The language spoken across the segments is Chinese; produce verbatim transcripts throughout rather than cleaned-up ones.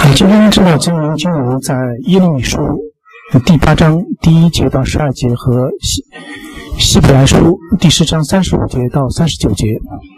我今天正道经文经文在耶利米书第八章第一节到十二节和希希伯来书第十章三十五节到三十九节。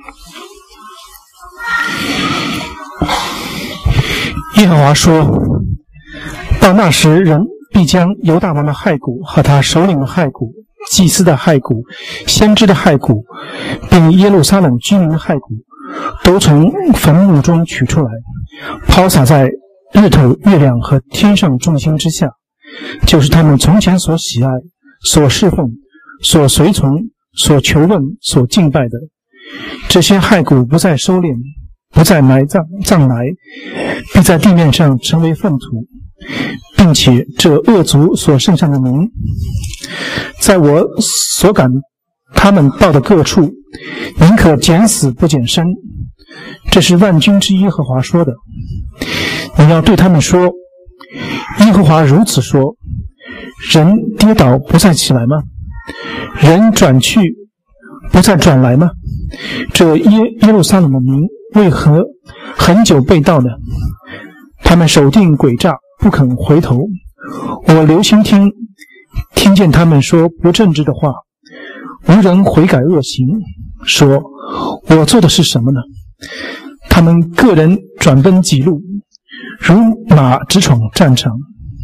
耶和华说：到那时，人必将犹大王的骸骨和他首领的骸骨、祭司的骸骨、先知的骸骨，并耶路撒冷居民的骸骨，都从坟墓中取出来，抛洒在日头、月亮和天上众星之下，就是他们从前所喜爱、所侍奉、所随从、所求问、所敬拜的。这些骸骨不再收敛，不再埋葬葬埋，必在地面上成为粪土，并且这恶族所剩下的民，在我所赶他们到的各处，宁可减死不减生。这是万军之耶和华说的。你要对他们说：耶和华如此说，人跌倒不再起来吗？人转去不再转来吗？这耶耶路撒冷的民为何很久被盗呢？他们守定诡诈，不肯回头。我留心听，听见他们说不正直的话，无人悔改恶行，说我做的是什么呢？他们个人转奔己路，如马直闯战场。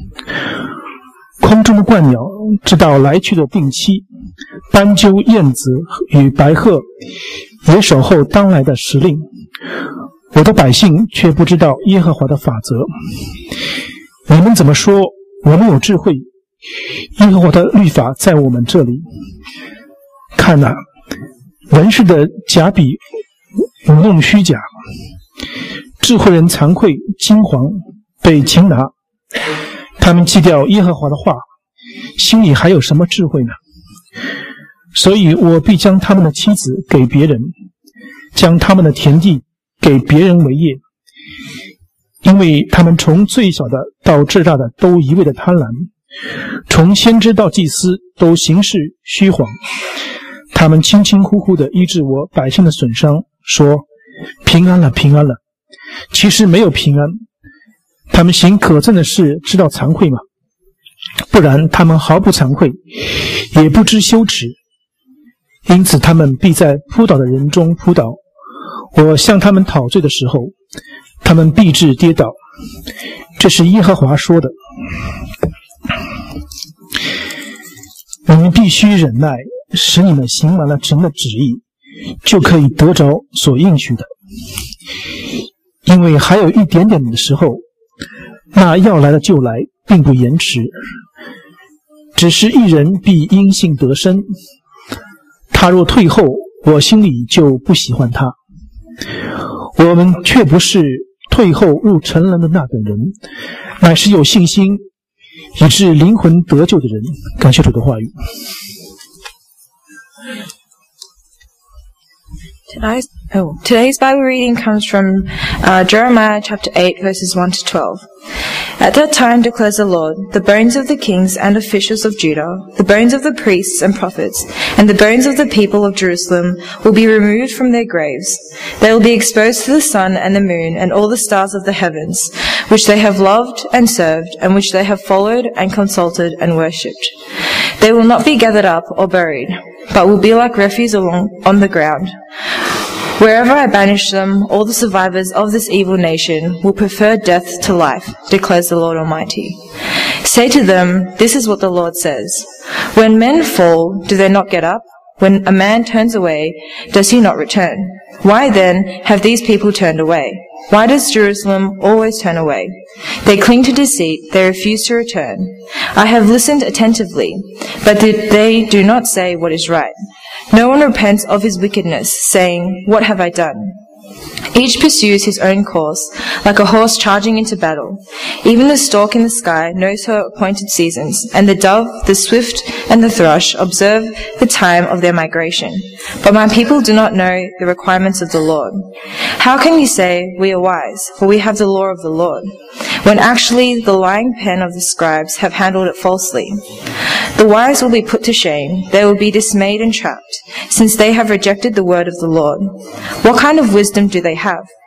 空中的鹳鸟知道来去的定期，斑鸠、燕子与白鹤也守候当来的时令。我的百姓却不知道耶和华的法则。你们怎么说我们有智慧？耶和华的律法在我们这里。看哪，文士的假笔舞弄虚假，智慧人惭愧惊惶，被擒拿。他们弃掉耶和华的话，心里还有什么智慧呢？所以我必将他们的妻子给别人，将他们的田地给别人为业，因为他们从最小的到至大的都一味的贪婪，从先知到祭司都行事虚谎。他们轻轻呼呼地医治我百姓的损伤，说平安了，平安了，其实没有平安。他们行可憎的事，知道惭愧吗？不然他们毫不惭愧，也不知羞耻。因此他们必在扑倒的人中扑倒。我向他们讨罪的时候，他们必致跌倒。这是耶和华说的。你们必须忍耐，使你们行完了神的旨意，就可以得着所应许的。因为还有一点点的时候，那要来的就来，并不延迟。只是一人必因信得生，他若退后，我心里就不喜欢他。我们却不是退后入沉沦的那等人，乃是有信心以致灵魂得救的人。感谢主的话语。 Today's, oh, today's Bible reading comes from uh, Jeremiah chapter eight, verses one to twelve. At that time, declares the Lord, the bones of the kings and officials of Judah, the bones of the priests and prophets, and the bones of the people of Jerusalem will be removed from their graves. They will be exposed to the sun and the moon and all the stars of the heavens, which they have loved and served, and which they have followed and consulted and worshipped. They will not be gathered up or buried, but will be like refuse along on the ground. Wherever I banish them, all the survivors of this evil nation will prefer death to life, declares the Lord Almighty. Say to them, this is what the Lord says. When men fall, do they not get up? When a man turns away, does he not return? Why then have these people turned away? Why does Jerusalem always turn away? They cling to deceit, they refuse to return. I have listened attentively, but they do not say what is right. No one repents of his wickedness, saying, what have I done? Each pursues his own course, like a horse charging into battle. Even the stork in the sky knows her appointed seasons, and the dove, the swift, and the thrush observe the time of their migration. But my people do not know the requirements of the Lord. How can you say, we are wise, for we have the law of the Lord, when actually the lying pen of the scribes have handled it falsely? The wise will be put to shame, they will be dismayed and trapped, since they have rejected the word of the Lord. What kind of wisdom do they have?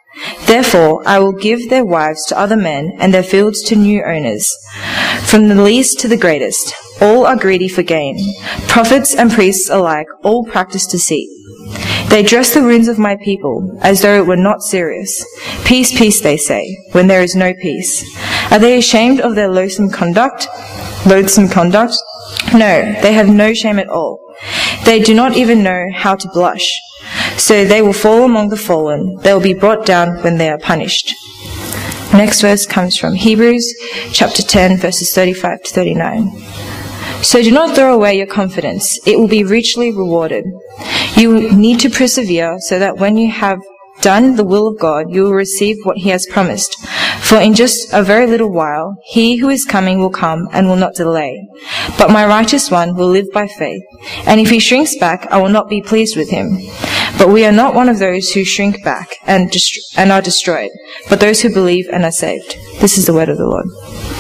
Therefore, I will give their wives to other men, and their fields to new owners. From the least to the greatest, all are greedy for gain. Prophets and priests alike, all practice deceit. They dress the wounds of my people, as though it were not serious. Peace, peace, they say, when there is no peace. Are they ashamed of their loathsome conduct? Loathsome conduct? No, they have no shame at all. They do not even know how to blush. So they will fall among the fallen. They will be brought down when they are punished. Next verse comes from Hebrews chapter ten, verses thirty-five to thirty-nine. So do not throw away your confidence. It will be richly rewarded. You need to persevere so that when you have done the will of God, you will receive what he has promised. For in just a very little while, he who is coming will come and will not delay. But my righteous one will live by faith. And if he shrinks back, I will not be pleased with him. But we are not one of those who shrink back and, dest- and are destroyed, but those who believe and are saved. This is the word of the Lord.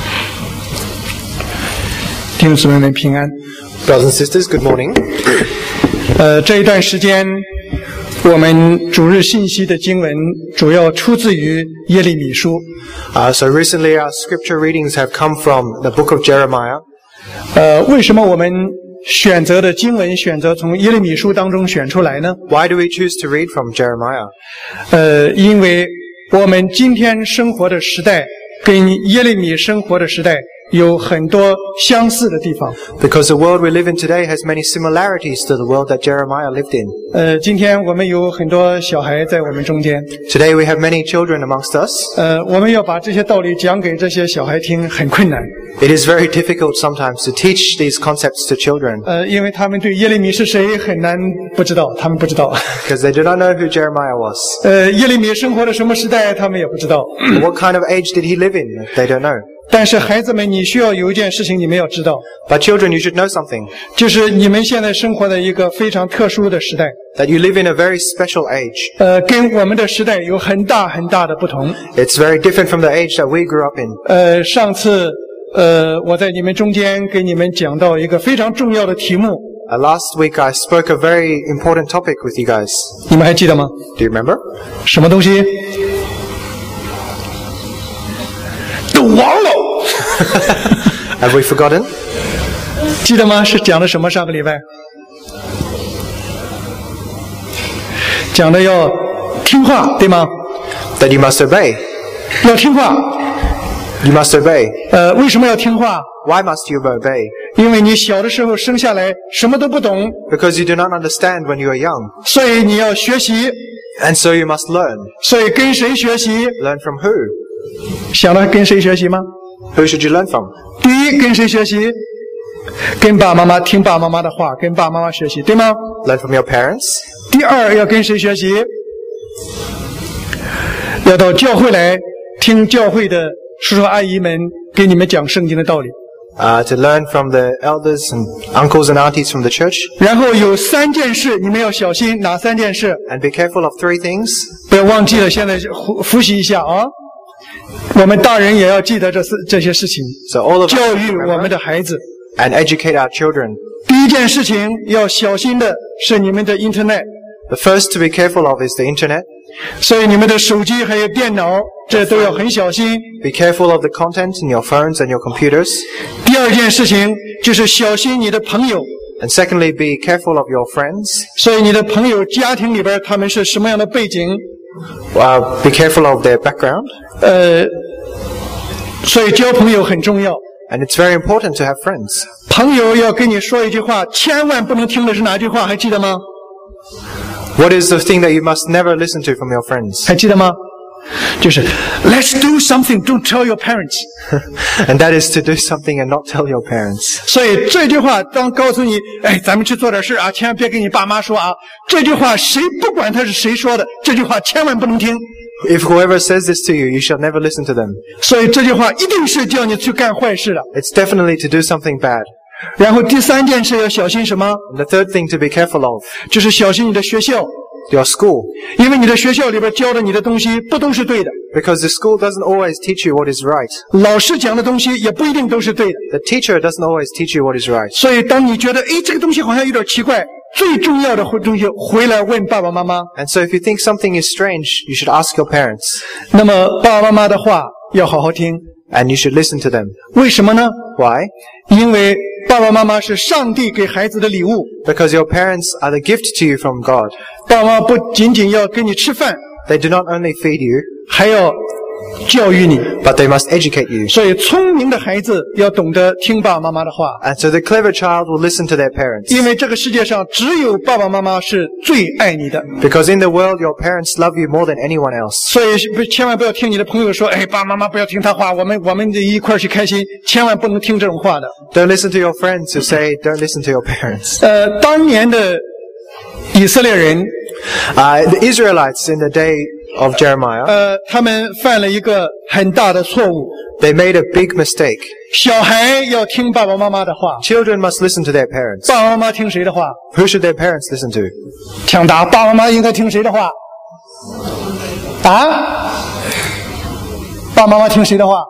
弟兄姊妹们平安。 Brothers and sisters, good morning. 呃，这一段时间，我们主日信息的经文主要出自于耶利米书。 Uh, so recently our scripture readings have come from the book of Jeremiah. 呃，为什么我们选择的经文选择从耶利米书当中选出来呢？ Why do we choose to read from Jeremiah? 呃，因为我们今天生活的时代跟耶利米生活的时代有很多相似的地方。 Because the world we live in today has many similarities to the world that Jeremiah lived in. 呃，今天我们有很多小孩在我们中间。 Today we have many children amongst us. 呃，我们要把这些道理讲给这些小孩听，很困难。 It is very difficult sometimes to teach these concepts to children. 呃，因为他们对耶利米是谁很难不知道，他们不知道。 Because they do not know who Jeremiah was. 呃，耶利米生活的什么时代，他们也不知道。 What kind of age did he live in? They don't know. 但是孩子们，你需要有一件事情你们要知道， But children, you should know something. 就是你们现在生活的一个非常特殊的时代， That you live in a very special age. 呃，跟我们的时代有很大很大的不同。 It's very different from the age that we grew up in. 呃，上次呃我在你们中间给你们讲到一个非常重要的题目， Uh, last week I spoke a very important topic with you guys. 你们还记得吗？ Do you remember? 什么东西？都忘了。 Have we forgotten? 记得吗？是讲的什么？上个礼拜讲的要听话，对吗？ That you must obey. 要听话。 You must obey. 呃，为什么要听话？ Why must you obey? 因为你小的时候生下来什么都不懂， Because you do not understand when you are young. 所以你要学习。 And so you must learn. 所以跟谁学习？ Learn from who? 想了跟谁学习吗？ Who should you learn from? 第一，跟谁学习？跟爸爸妈妈，听爸爸妈妈的话，跟爸爸妈妈学习，对吗？ Learn from your parents. 第二，要跟谁学习？要到教会来听教会的叔叔阿姨们给你们讲圣经的道理。 Uh, to learn from the elders and uncles and aunties from the church. 然后有三件事你们要小心，哪三件事？ And be careful of three things. 不要忘记了，现在复复习一下啊！我们大人也要记得这四这些事情， So all of us 教 must 育我们 remember 的孩子。 and educate our children. 第一件事情要小心的是你们的 Internet， The first to be careful of is the internet. 所以你们的手机还有电脑，这都要很小心。 Be careful of the content in your phones and your computers. 第二件事情就是小心你的朋友， And secondly, be careful of your friends. 所以你的朋友家庭里边他们是什么样的背景？ Uh, be careful of their background. 呃，所以交朋友很重要。 And it's very important to have friends. 朋友要跟你说一句话，千万不能听的是哪句话？还记得吗？ What is the thing that you must never listen to from your friends? 还记得吗？就是 Let's do something, don't tell your parents。 And that is to do something and not tell your parents. 所以这句话当告诉你，哎，咱们去做点事啊，千万别跟你爸妈说啊。这句话谁不管他是谁说的，这句话千万不能听。 If whoever says this to you, you shall never listen to them. 所以这句话一定是叫你去干坏事的。 It's definitely to do something bad. 然后第三件事要小心什么？ And the third thing to be careful of, 就是小心你的学校， your school. 因为你的学校里边教的你的东西不都是对的， Because the school doesn't always teach you what is right. 老师讲的东西也不一定都是对的。 The teacher doesn't always teach you what is right. 所以当你觉得，哎，这个东西好像有点奇怪， 最重要的东西回来问爸爸妈妈。 And so if you think something is strange, you should ask your parents. 那么爸爸妈妈的话要好好听， And you should listen to them. 为什么呢？ Why? 因为爸爸妈妈是上帝给孩子的礼物， Because your parents are the gift to you from God. 爸爸妈妈不仅仅要给你吃饭， They do not only feed you, 还要教育你。 but they must educate you. 所以聪明的孩子要懂得听爸爸妈妈的话， And so the clever child will listen to their parents. 因为这个世界上只有爸爸妈妈是最爱你的。 Because in the world, your parents love you more than anyone else. 所以不千万不要听你的朋友说，哎，爸爸妈妈不要听他话，我们我们一块儿去开心，千万不能听这种话的。 Don't listen to your friends who say, don't listen to your parents. 呃，当年的以色列人， Uh, the Israelites in the day of Jeremiah, 呃，他们犯了一个很大的错误。 they made a big mistake. 小孩要听爸爸妈妈的话， Children must listen to their parents. 爸爸妈妈听谁的话？ Who should their parents listen to? 抢答，爸爸妈妈应该听谁的话？啊？爸爸妈妈听谁的话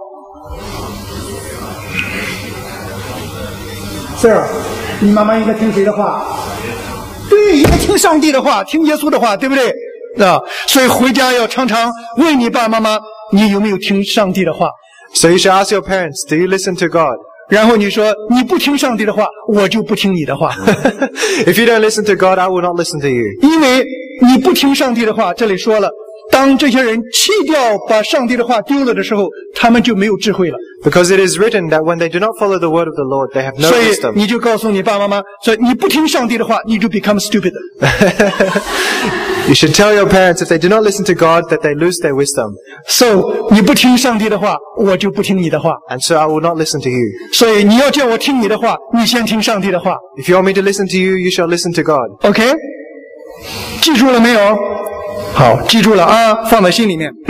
？Sir，你妈妈应该听谁的话？对，应该听上帝的话，听耶稣的话，对不对？啊，所以回家要常常问你爸爸妈妈，你有没有听上帝的话？ So you should ask your parents, do you listen to God? 然后你说你不听上帝的话，我就不听你的话， If you don't listen to God, I will not listen to you. 因为你不听上帝的话。这里说了，当这些人弃掉把上帝的话丢了的时候，他们就没有智慧了。 Because it is written that when they do not follow the word of the Lord, they have no 所以 wisdom. 你就告诉你爸爸妈妈，说你不听上帝的话，你就 become stupid。 You should tell your parents if they do not listen to God that they lose their wisdom. So 你不听上帝的话，我就不听你的话。 And so I will not listen to you. 所以你要叫我听你的话，你先听上帝的话。 If you want me to listen to you, you shall listen to God. OK， 记住了没有？好，记住了啊，放在心里面。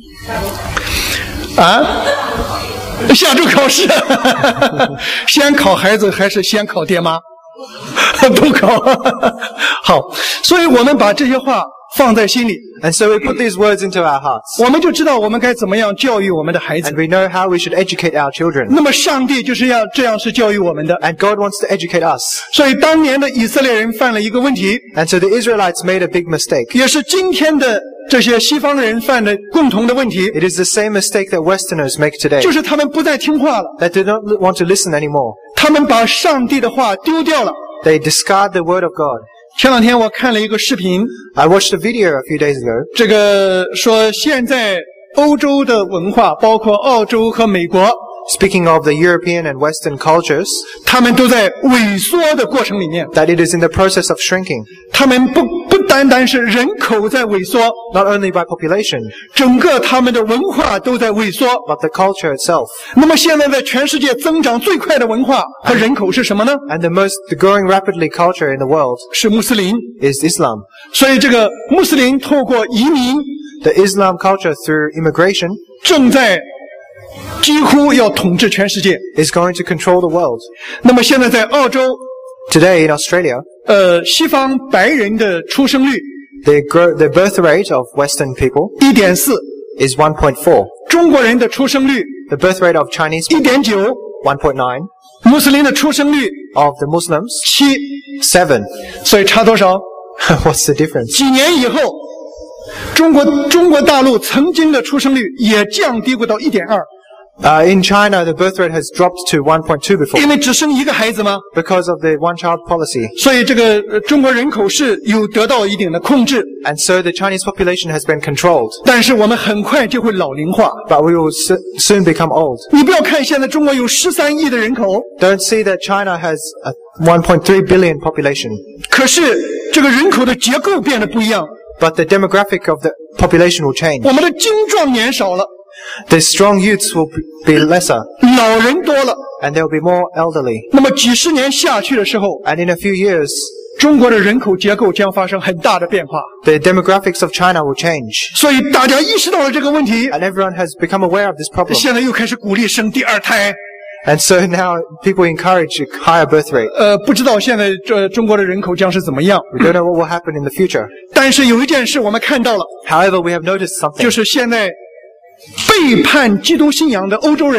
啊，下周考试，先考孩子还是先考爹妈？都考。好，所以我们把这些话放在心里， And so we put these words into our hearts. 我们就知道我们该怎么样教育我们的孩子 And。we know how we should educate our children. 那么上帝就是要这样是教育我们的。 And God wants to educate us. 所以当年的以色列人犯了一个问题， And so the Israelites made a big mistake. 也是今天的这些西方人犯的共同的问题， It is the same mistake that Westerners make today. 就是他们不再听话了， They do not want to listen anymore. 他们把上帝的话丢掉了。 They discard the word of God. 前两天我看了一个视频， I watched a video a few days ago. 这个说现在欧洲的文化，包括澳洲和美国， Speaking of the European and Western cultures, 他们都在萎缩的过程里面。 that it is in the process of shrinking. 他们不不单单是人口在萎缩， Not only by population, 整个他们的文化都在萎缩。 but the culture itself. 那么现在在全世界增长最快的文化和人口是什么呢？ And the most, the growing rapidly culture in the world 是穆斯林。 is Islam. 所以这个穆斯林透过移民， The Islam culture through immigration 正在几乎要统治全世界。 is going to control the world. 那么现在在澳洲， Today in Australia, 呃，西方白人的出生率 the, grow, the birth rate of Western people 一点四， is one point four. 中国人的出生率 The birth rate of Chinese 一 people, 点九， one point nine. 穆斯林的出生率 Of the Muslims, 七， seven. 所以差多少？ What's the difference? 几年以后，中国中国大陆曾经的出生率也降低过到一点二， Uh, in China, the birth rate has dropped to one point two before 因为只生一个孩子嘛， because of the one-child policy. 所以这个呃中国人口是有得到一定的控制， And so the Chinese population has been controlled. 但是我们很快就会老龄化。 But we will so- soon become old. 你不要看现在中国有十三亿的人口， Don't see that China has a one point three billion population, 可是这个人口的结构变得不一样， but the demographic of the population will change. 我们的精壮年少了， The strong youths will be lesser, 老人多了。 and there will be more elderly. 那么几十年下去的时候， And in a few years, 中国的人口结构将发生很大的变化。 the demographics of China will change. 所以大家意识到了这个问题， And everyone has become aware of this problem. 现在又开始鼓励生第二胎。 And so now people encourage a higher birth rate. 呃，不知道现在这中国的人口将是怎么样。 We don't know what will happen in the future. 但是有一件事我们看到了， However, we have noticed something. 就是现在背叛基督信仰的欧洲人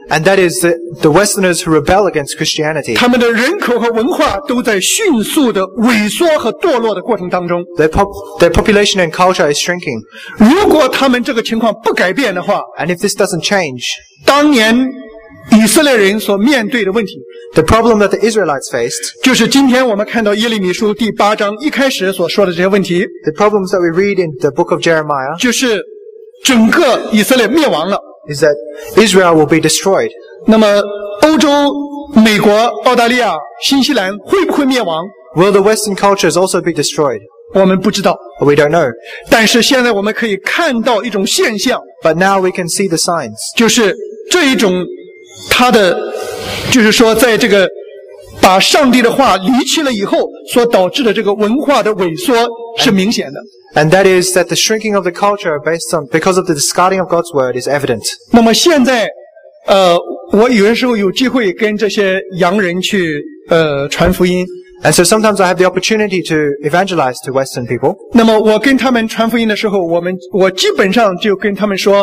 And that is the, the Westerners who rebel against Christianity. 他们的人口和文化都在迅速的萎缩和堕落的过程当中。 Their, pop, their population and culture is shrinking. 如果他们这个情况不改变的话， And if this doesn't change, 当年以色列人所面对的问题， the problem that the Israelites faced, 就是今天我们看到耶利米书第八章一开始所说的这些问题， the problems that we read in the book of Jeremiah, 就是整个以色列灭亡了。 is that Israel will be destroyed. 那么欧洲、美国、澳大利亚、新西兰会不会灭亡？ Will the Western cultures also be destroyed? 我们不知道。 We don't know. 但是现在我们可以看到一种现象， But now we can see the signs. 就是这一种它的，就是说在这个把上帝的话离弃了以后所导致的这个文化的萎缩是明显的。 And that is that the shrinking of the culture based on, because of the discarding of God's word is evident. 那么现在，呃，我有的时候有机会跟这些洋人去呃传福音。 And so sometimes I have the opportunity to evangelize to Western people. 那么我跟他们传福音的时候，我们我基本上就跟他们说，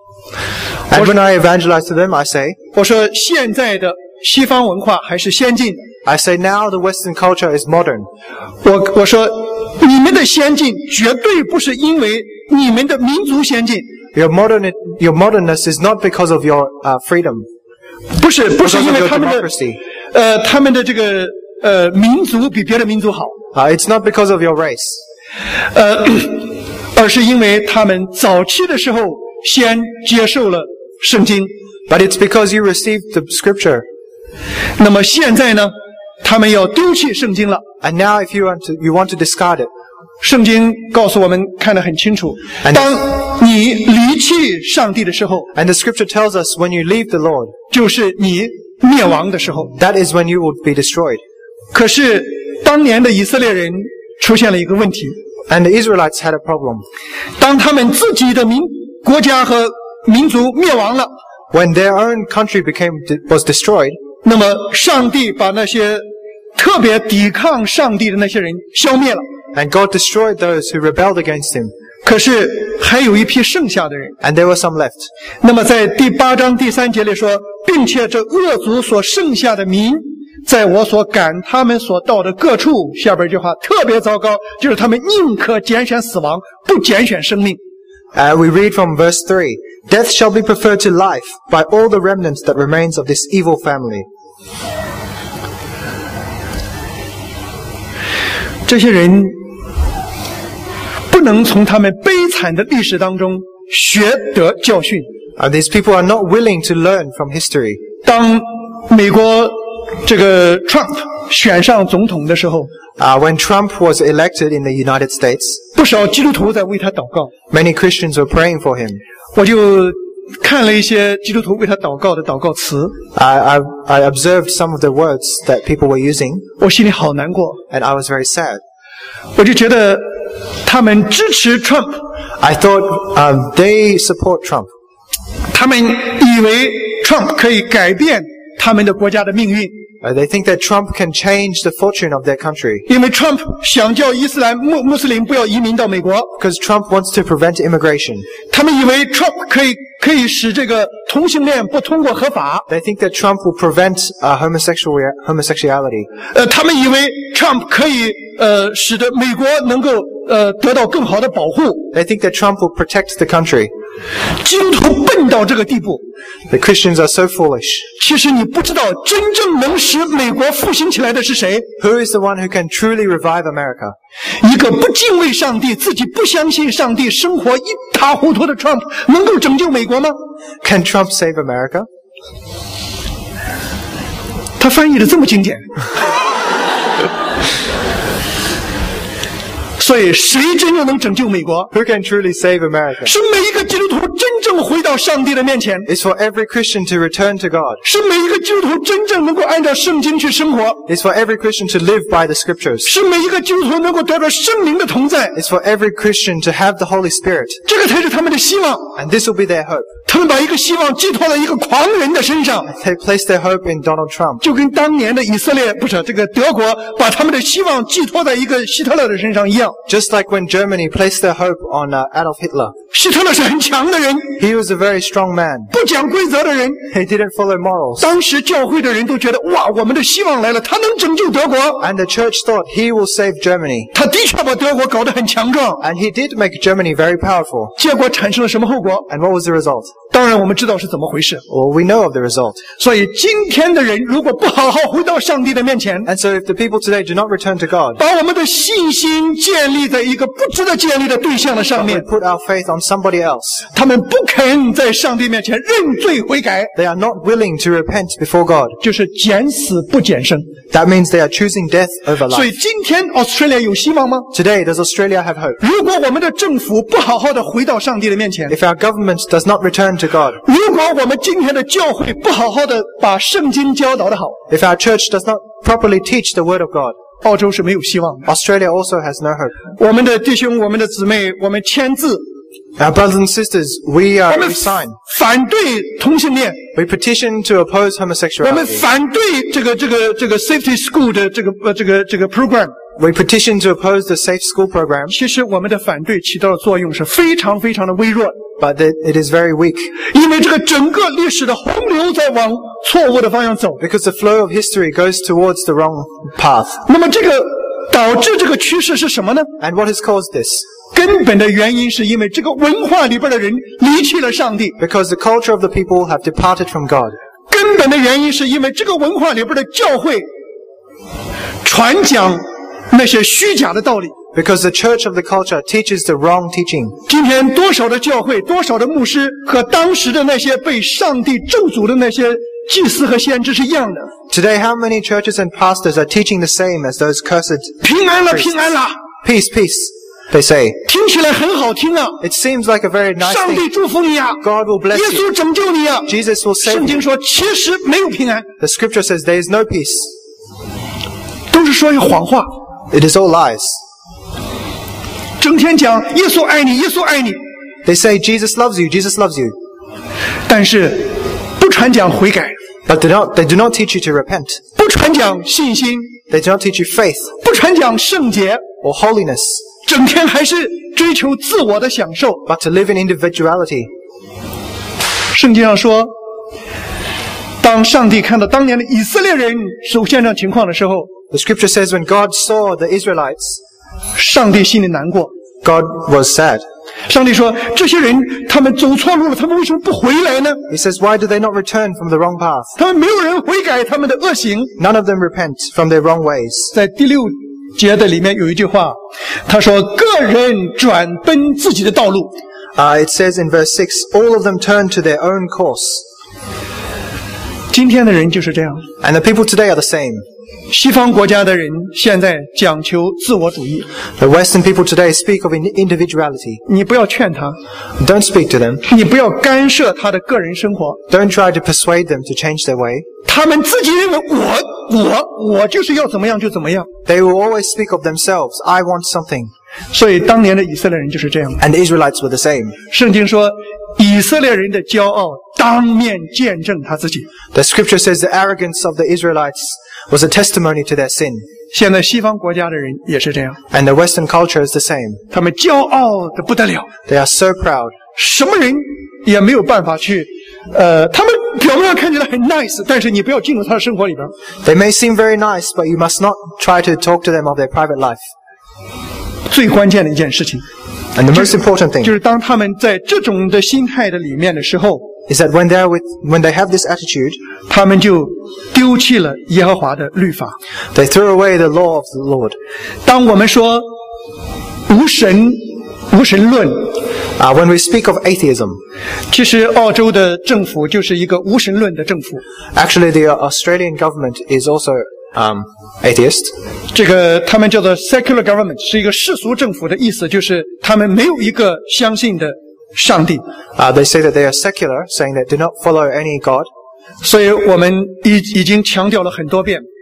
And when I evangelize to them, I say, 我说现在的西方文化还是先进的。 I say now the Western culture is modern. 我我说你们的先进绝对不是因为你们的民族先进， Your modern, your modernness is not because of your uh, freedom, 不是不是 because 因 of 为 your 他们的 democracy. 呃他们的这个呃民族比别的民族好， Uh, it's not because of your race, 呃，而是因为他们早期的时候先接受了圣经。 but it's because you received the scripture. 那么现在呢，他们要丢弃圣经了。 And now if you want to, you want to discard it. 圣经告诉我们看得很清楚， And- 当你离弃上帝的时候， And the scripture tells us when you leave the Lord, 就是你灭亡的时候。 that is when you will be destroyed. 可是当年的以色列人出现了一个问题， And the Israelites had a problem. 当他们自己的民国家和民族灭亡了， When their own country became, was destroyed, 那么上帝把那些特别抵抗上帝的那些人消灭了。 and God destroyed those who rebelled against him. 可是还有一批剩下的人。 And there were some left. 那么在第八章第三节里说，并且这恶族所剩下的民，在我所赶他们所到的各处，下边一句话特别糟糕，就是他们宁可拣选死亡，不拣选生命。 Uh, we read from verse three, Death shall be preferred to life by all the remnants that remains of this evil family. 这些人不能从他们悲惨的历史当中学得教训。 Uh, these people are not willing to learn from history. 当美国这个 Trump 选上总统的时候， Uh, when Trump was elected in the United States, 不少基督徒在为他祷告。 many Christians were praying for him. 我就看了一些基督徒为他祷告的祷告词， I, I, I observed some of the words that people were using, 我心里好难过。 and I was very sad. 我就觉得他们支持 Trump， I thought um, they support Trump. 他们以为 Trump 可以改变他们的国家的命运， Uh, they think that Trump can change the fortune of their country 因为 Trump 想叫伊斯兰穆穆斯林不要移民到美国， because Trump wants to prevent immigration. 他们以为 Trump 可以可以使这个同性恋不通过合法， They think that Trump will prevent uh, homosexual homosexuality. 呃，他们以为 Trump 可以呃使得美国能够呃得到更好的保护。 They think that Trump will protect the country. 基督徒笨到这个地步， The Christians are so foolish. 其实你不知道真正能使美国复兴起来的是谁？ Who is the one who can truly revive America? 一个不敬畏上帝、自己不相信上帝、生活一塌糊涂的 Trump 能够拯救美国吗？ Can Trump save America? 他翻译的这么精简，所以谁真正能拯救美国？ Who can truly save America? 是每一个基督徒真正回到上帝的面前， It's for every Christian to return to God. 是每一个基督徒真正能够按照圣经去生活， It's for every Christian to live by the scriptures. 是每一个基督徒能够得到圣灵的同在， It's for every Christian to have the Holy Spirit. 这个才是他们的希望。 And this will be their hope. 他们把一个希望寄托在一个狂人的身上， They place their hope in Donald Trump. 就跟当年的以色列不是这个德国把他们的希望寄托在一个希特勒的身上一样。 Just like when Germany placed their hope on uh, Adolf Hitler. 希特勒是很强的人， He was a very strong man. 不讲规则的人。 He didn't follow morals. 当时教会的人都觉得，哇，我们的希望来了，他能拯救德国。 And the church thought he will save Germany. 他的确把德国搞得很强壮。 And he did make Germany very powerful. 结果产生了什么后果？ And what was the result? 当然我们知道是怎么回事。 Well, we know of the result. 所以今天的人如果不好好回到上帝的面前， And so if the people today do not return to God, 把我们的信心建立在一个不值得建立的对象的上 we 面， put our faith on somebody else, 他们不肯在上帝面前认罪悔改， they are not willing to repent before God. 就是减死不减生。 That means they are choosing death over 所 life. 以今天 Australia 有希望吗？ Today, does Australia have hope? 如果我们的政府不好好的回到上帝的面前， If our government does not return to God, 如果我们今天的教会不好好的把圣经教导的好， if our church does not properly teach the word of God, 澳洲是没有希望的。 Australia also has no hope. 我们的弟兄、我们的姊妹，我们签字， Our brothers and sisters, we 我 are 们 we sign. 反对同性恋， We petition to oppose 我们 homosexuality. 反对这个这个这个 safety school 的这个呃这个这个 program。 We petition to oppose the safe school program, 其实我们的反对起到的作用是非常非常的微弱， but it, it is very weak 因为这个整个历史的洪流在往错误的方向走。 because the flow of history goes towards the wrong path. 那么这个导致这个趋势是什么呢？ And what has caused this? 根本的原因是因为这个文化里边的人离弃了上帝， Because the culture of the people have departed from God. 根本的原因是因为这个文化里边的教会传讲那些虚假的道理。 Because the church of the culture teaches the wrong teaching. 今天多少的教会，多少的牧师和当时的那些被上帝咒诅的那些祭司和先知是一样的。 Today, how many churches and pastors are teaching the same as those cursed 平安了， priests? 平安了， Peace, peace, they say. 听起来很好听啊！ It seems like a very nice 上帝 thing. 祝福你啊， God will 耶 bless you. 稣拯救你啊！ Jesus will 圣 save 经 you. 说，其实没有平安， The scripture says there is no peace. 都是说一谎话。 It is all lies. 整天讲耶稣爱你，耶稣爱你， They say Jesus loves you, Jesus loves you. 但是不传讲悔改， But do not, they do not teach you to repent. 不传讲信心， They do not teach you faith 不传讲圣洁， or holiness, 整天还是追求自我的享受。 but to live in individuality. 圣经上说，当上帝看到当年的以色列人出现这样情况的时候， The scripture says when God saw the Israelites, 上帝心里难过。 God was sad. 上帝说：“这些人他们走错路了，他们为什么不回来呢？ He says, why do they not return from the wrong path? 他们没有人悔改他们的恶行。” None of them repent from their wrong ways. 在第六节的里面有一句话，他说：“个人转奔自己的道路。” Uh, it says in verse six, all of them turn to their own course. 今天的人就是这样。 And the people today are the same. 西方国家的人现在讲求自我主义， The Western people today speak of in- individuality. 你不要劝他， Don't speak to them. 你不要干涉他的个人生活。 Don't try to persuade them to change their way. 他们自己认为我我我就是要怎么样就怎么样。 They will always speak of themselves. I want something. 所以当年的以色列人就是这样。 And the Israelites were the same. 圣经说，以色列人的骄傲当面见证他自己。 The scripture says the arrogance of the Israelites was a testimony to their sin. 现在西方国家的人也是这样， And the Western culture is the same. 他们骄傲的不得了， They are so proud. 什么人也没有办法去，呃，他们表面上看起来很 nice， 但是你不要进入他的生活里边。 They may seem very nice, but you must not try to talk to them of their private life. 最关键的一件事情， And the most important 就 thing 是当他们在这种的心态的里面的时候， is that when they are with, when they have this attitude, 他们就丢弃了耶和华的律法。 they throw away the law of the Lord. 当我们说无神无神论， Uh, when we speak of atheism, 其实澳洲的政府就是一个无神论的政府。 actually the Australian government is also um, atheist. 这个他们叫做 secular government， 是一个世俗政府的意思，就是他们没有一个相信的上帝。 Uh, they say that they are secular, saying that do not follow any God. 所以我们已已经强调了很多遍，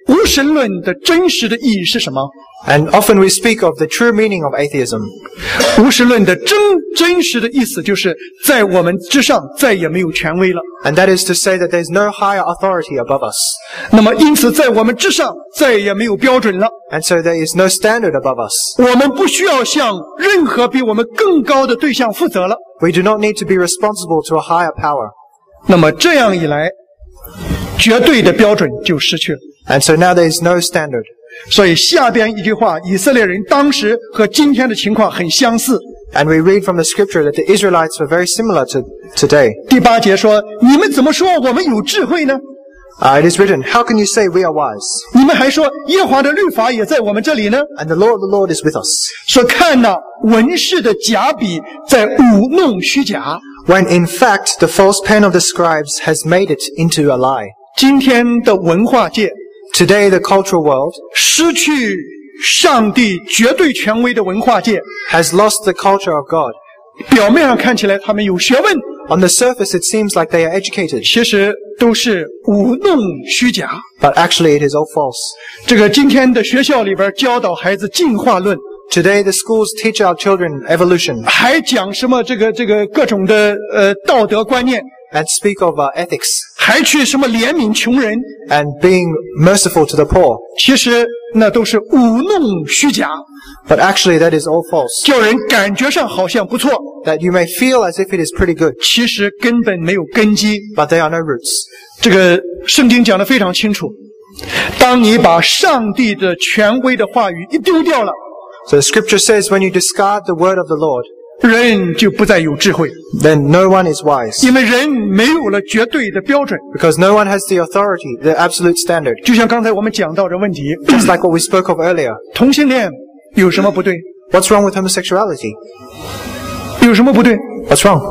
无神论的真实的意义是什么？ And often we speak of the true meaning of atheism. 无神论的真真实的意思就是在我们之上再也没有权威了。 And that is to say that there is no higher authority above us. 那么因此在我们之上再也没有标准了。 And so there is no standard above us. 我们不需要向任何比我们更高的对象负责了。 We do not need to be responsible to a higher power. 那么这样一来，绝对的标准就失去了。 And so now there is no standard. 所以下边一句话，以色列人当时和今天的情况很相似。 And we read from the scripture that the Israelites were very similar to today. 第八节说：“你们怎么说我们有智慧呢？ Uh, it is written, how can you say we are wise? 你们还说耶和华的律法也在我们这里呢？ And the law of the Lord is with us. 说看哪，文士的假笔在舞弄虚假。 When in fact the false pen of the scribes has made it into a lie. 今天的文化界 Today the cultural world 失去上帝绝对权威的文化界， has lost the culture of God. 表面上看起来他们有学问， On the surface it seems like they are educated, 其实都是舞弄虚假。 but actually it is all false. 这个今天的学校里边教导孩子进化论， Today the schools teach our children evolution 还讲什么这个这个各种的呃道德观念， and speak of uh, ethics 还去什么怜悯穷人， and being merciful to the poor. 其实那都是舞弄虚假， But actually that is all false. 叫人感觉上好像不错， That you may feel as if it is pretty good, 其实根本没有根基。 but there are no roots. 这个圣经讲得非常清楚，当你把上帝的权威的话语一丢掉了， So the scripture says when you discard the word of the Lord, 人就不再有智慧， then no one is wise. 因为人没有了绝对的标准。 Because no one has the authority, the absolute standard. 就像刚才我们讲到的问题， Just like what we spoke of earlier. 同性恋有什么不对？ What's wrong with homosexuality? 有什么不对？ What's wrong?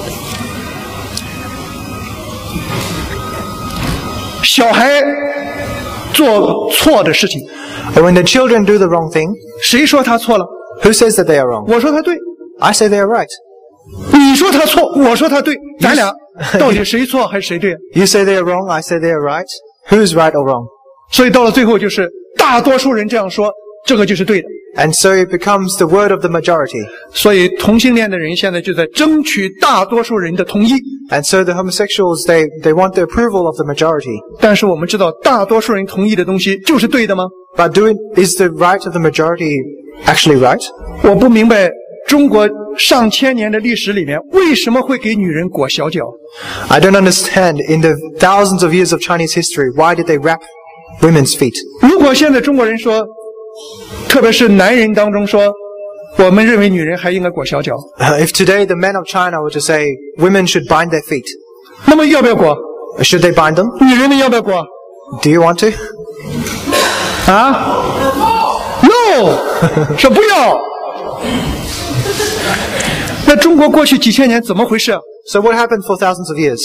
小孩做错的事情， But when the children do the wrong thing, 谁说他错了？ who says that they are wrong? 我说他对， I say they are right. 你说他错，我说他对，咱俩到底谁错还是谁对？ You say they are wrong, I say they are right. Who's right or wrong? 所以到了最后，就是大多数人这样说，这个就是对的。 And so it becomes the word of the majority. 所以同性恋的人现在就在争取大多数人的同意。 And so the homosexuals, they, they want the approval of the majority. 但是我们知道，大多数人同意的东西就是对的吗？ But doing, is the right of the majority actually right? 我不明白中国上千年的历史里面为什么会给女人裹小脚？ I don't understand. In the thousands of years of Chinese history, why did they wrap women's feet? 如果现在中国人说，特别是男人当中说，我们认为女人还应该裹小脚， Uh, if today the men of China were to say women should bind their feet, 那么要不要裹？ should they bind them? 女人们要不要裹？ Do you want to? 啊 ？No， 说不要。那中国过去几千年怎么回事？ So what happened for thousands of years?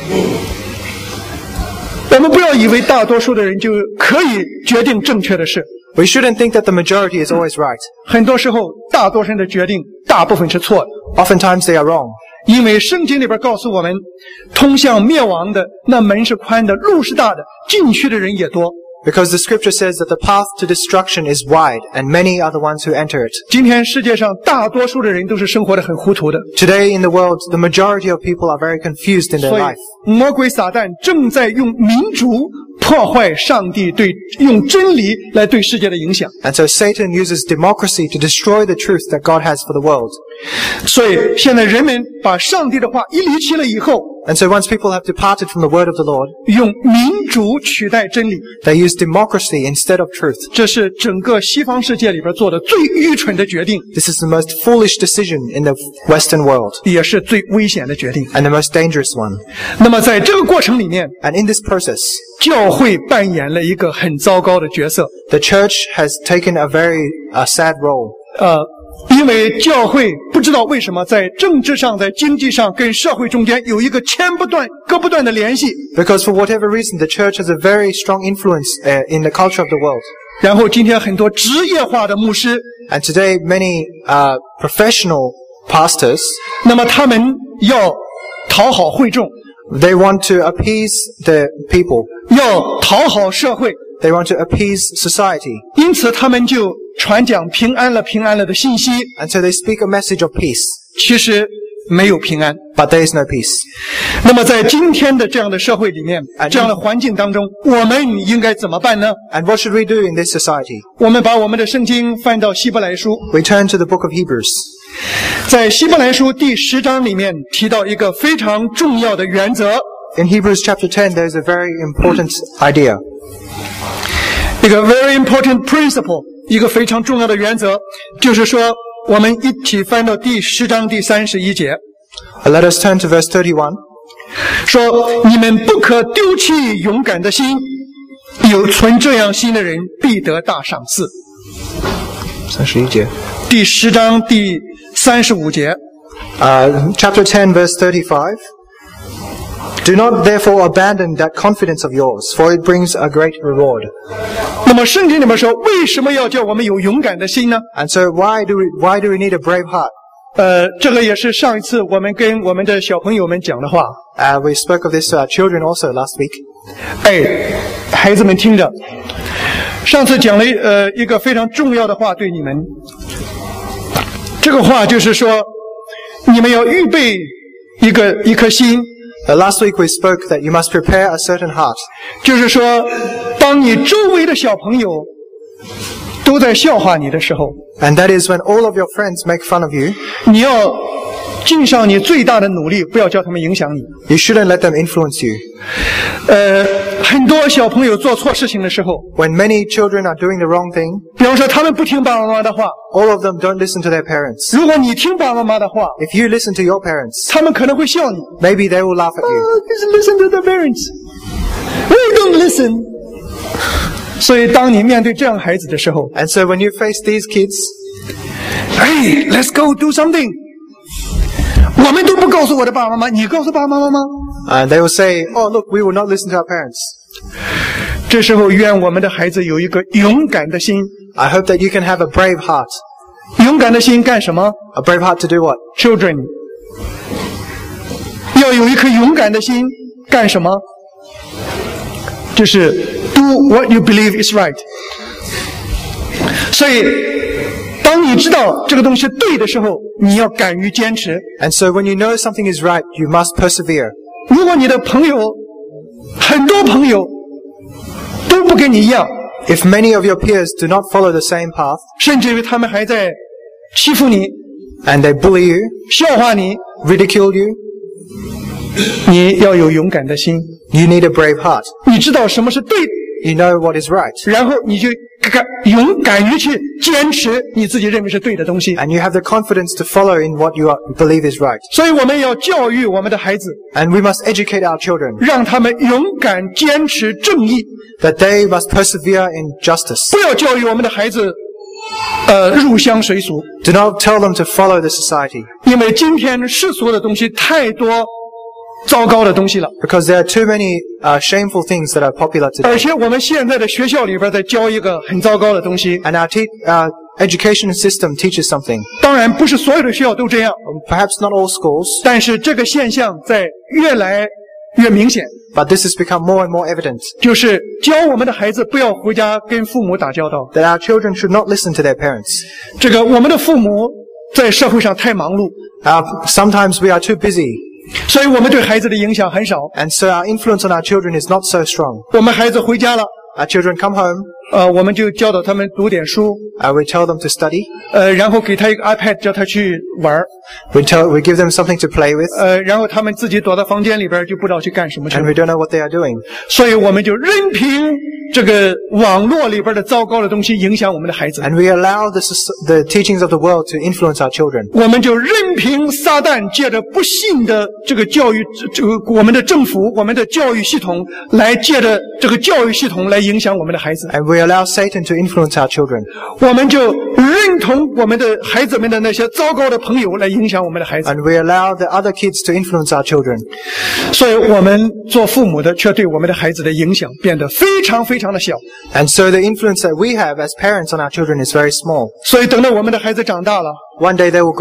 我们不要以为大多数的人就可以决定正确的事， We shouldn't think that the majority is always right. 很多时候大多数人的决定大部分是错的， Oftentimes they are wrong. 因为圣经里边告诉我们，通向灭亡的那门是宽的，路是大的，进去的人也多。 Because the scripture says that the path to destruction is wide, and many are the ones who enter it. 今天世界上大多数的人都是生活得很糊涂的， Today in the world, the majority of people are very confused in their 所以 life. 魔鬼撒旦正在用民主破坏上帝对用真理来对世界的影响。 And so Satan uses democracy to destroy the truth that God has for the world. 所以现在人们把上帝的话一离弃了以后， And so once people have departed from the word of the Lord, 用民主取代真理， they use democracy instead of truth. 这是整个西方世界里边做的最愚蠢的决定， This is the most foolish decision in the Western world, 也是最危险的决定。 and the most dangerous one. 那么在这个过程里面， And in this process, 教会扮演了一个很糟糕的角色。 the church has taken a very uh, sad role. 呃，因为教会不知道为什么在政治上、在经济上跟社会中间有一个牵不断、割不断的联系， Because for whatever reason, the church has a very strong influence uh, in the culture of the world. 然后今天很多职业化的牧师， And today, many uh, professional pastors, 那么他们要讨好会众， they want to appease the people. 要讨好社会， they want to appease society. 因此他们就传讲平安了平安了的信息， And so they speak a message of peace, 其实没有平安。 but there is no peace. 那么在今天的这样的社会里面，这样的环境当中，我们应该怎么办呢？ And what should we do in this society? 我们把我们的圣经翻到希伯来书， We turn to the book of Hebrews. 在希伯来书第十章里面提到一个非常重要的原则， In Hebrews chapter ten, there's a very important idea. 一个 very important principle， 一个非常重要的原则，就是说，我们一起翻到第十章第三十一节， Let us turn to verse thirty-one. 说你们不可丢弃勇敢的心，有存这样心的人必得大赏赐。 三十一节。 第十章第三十五节， Uh, chapter ten, verse thirty-five. Do not therefore abandon that confidence of yours, for it brings a great reward. 那么圣经里面说，为什么要叫我们有勇敢的心呢？ And so why do we, why do we need a brave heart? 呃，这个也是上一次我们跟我们的小朋友们讲的话。 Uh, we spoke of this to our children also last week. 哎，孩子们听着，上次讲了呃一个非常重要的话对你们，这个话就是说，你们要预备一个一颗心。 Uh, last week we spoke that you must prepare a certain heart. 就是说，当你周围的小朋友都在笑话你的时候， And that is when all of your friends make fun of you, 你要尽上你最大的努力，不要叫他们影响你。 you shouldn't let them influence you. 呃，很多小朋友做错事情的时候， When many children are doing the wrong thing, 比方说他们不听爸爸妈妈的话， all of them don't listen to their parents. 如果你听爸爸妈妈的话， If you listen to your parents, 他们可能会笑你。 maybe they will laugh at you. Oh, listen to the parents. We don't listen. 所以，当你面对这样孩子的时候， And so when you face these kids, Hey, let's go do something. 我们都不告诉我的爸爸妈妈，你告诉爸爸妈妈吗？ and they will say, oh look, we will not listen to our parents. 这时候，愿我们的孩子有一个勇敢的心。 I hope that you can have a brave heart. 勇敢的心干什么 A brave heart to do what? ？Children， 要有一颗勇敢的心干什么？就是 do what you believe is right。所以，当你知道这个东西对的时候，你要敢于坚持。 And so when you know something is right, you must persevere. 如果你的朋友，很多朋友都不跟你一样， If many of your peers do not follow the same path, 甚至于他们还在欺负你、 and they bully you, 笑话你， ridicule you, 你要有勇敢的心。 you need a brave heart. 你知道什么是对的， You know what is right. 然后你就敢勇敢于去坚持你自己认为是对的东西。 And you have the confidence to follow in what you are, believe is right. 所以我们要教育我们的孩子， And we must educate our children 让他们勇敢坚持正义， that they must persevere in justice. 不要教育我们的孩子，呃，入乡随俗。 Do not tell them to follow the society, 因为今天世俗的东西太多糟糕的东西了， because there are too many uh, shameful things that are popular 而 today. 且我们现在的学校里边在教一个很糟糕的东西。 And our te- uh, education system teaches something. 当然不是所有的学校都这样， Perhaps not all schools, 但是这个现象在越来越明显， but this has become more and more evident, 就是教我们的孩子不要回家跟父母打交道。 that our children should not listen to their parents. 这个我们的父母在社会上太忙碌， Uh, sometimes we are too busy, 所以我们对孩子的影响很少。 and so our influence on our children is not so strong. 我们孩子回家了， Our children come home, 呃，我们就教导他们读点书， uh, we tell them to study, 呃，然后给他一个 iPad 叫他去玩儿， we tell, we give them something to play with, 呃，然后他们自己躲在房间里边就不知道去干什么去 and 了。 we don't know what they are doing. 所以我们就任凭这个网络里边的糟糕的东西影响我们的孩子， And we allow the, soc- the teachings of the world to influence our children. 我们就任凭撒旦借着不信的这个教育，这个我们的政府、我们的教育系统来借着这个教育系统来影响我们的孩子， And we allow Satan to influence our children. 我们就认同我们的孩子们的那些糟糕的朋友来影响我们的孩子， And we allow the other kids to influence our children. 所以我们做父母的却对我们的孩子的影响变得非常非常的小。 And so the influence that we have as parents on our children is very small. 所以等到我们的孩子长大了， One day they will grow up,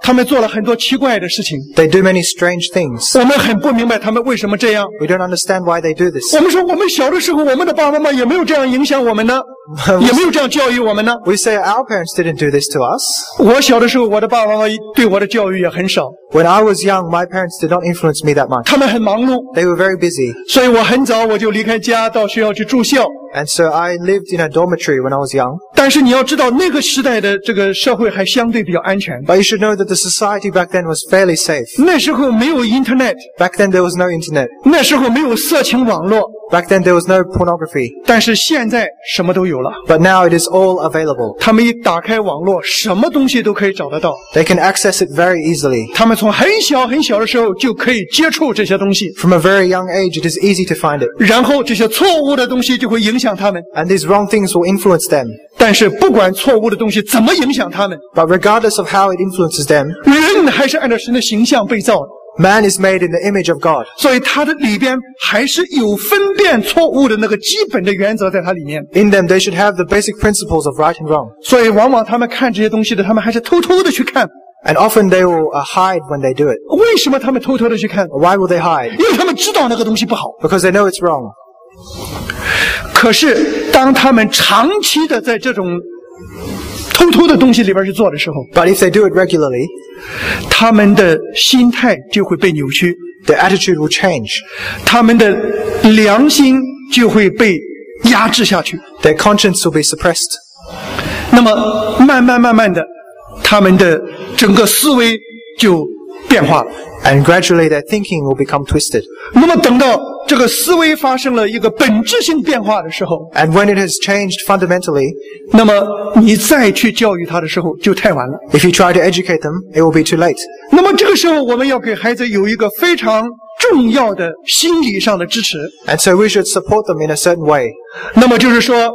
他们做了很多奇怪的事情， They do many strange things. 我们很不明白他们为什么这样。 We don't understand why they do this. 我们说我们小的时候，我们的爸爸妈妈也没有这样影响我们呢，也没有这样教育我们呢。 We say our parents didn't do this to us. 我小的时候，我的爸爸妈妈对我的教育也很少， When I was young, my parents did not influence me that much. 他们很忙碌， They were very busy. 所以我很早我就离开家到学校去住校。 And so I lived in a dormitory when I was young. 但是你要知道，那个时代的这个社会还相对比较安全。 But you should know that the society back then was fairly safe. 那时候没有 Internet， Back then there was no internet. 那时候没有色情网络， Back then there was no pornography. 但是现在什么都有了。 But now it is all available. 他们一打开网络，什么东西都可以找得到。 They can access it very easily. 他们从很小很小的时候就可以接触这些东西， From a very young age, it is easy to find it. 然后这些错误的东西就会影响他们。 And these wrong things will influence them. 但是不管错误的东西怎么影响他们， But regardless of how it influences them, 人还是按照神的形象被造的， man is made in the image of God. 所以它的里边还是有分辨错误的那个基本的原则在它里面。 In them, they should have the basic principles of right and wrong. 所以往往他们看这些东西的，他们还是偷偷的去看。 And often they will uh, hide when they do it. 为什么他们偷偷的去看？ Why will they hide? 因为他们知道那个东西不好。 Because they know it's wrong. 可是当他们长期的在这种偷偷的东西里边去做的时候， But if they do it regularly, 他们的心态就会被扭曲， their attitude will change. 他们的良心就会被压制下去。 Their conscience will be suppressed. 那么慢慢慢慢的，他们的整个思维就变化了。 And gradually their thinking will become twisted. 那么等到这个思维发生了一个本质性变化的时候， And when it has changed fundamentally, 那么你再去教育他的时候就太晚了。 if you try to educate them, it will be too late. 那么这个时候我们要给孩子有一个非常重要的心理上的支持。 And so we should support them in a certain way. 那么就是说，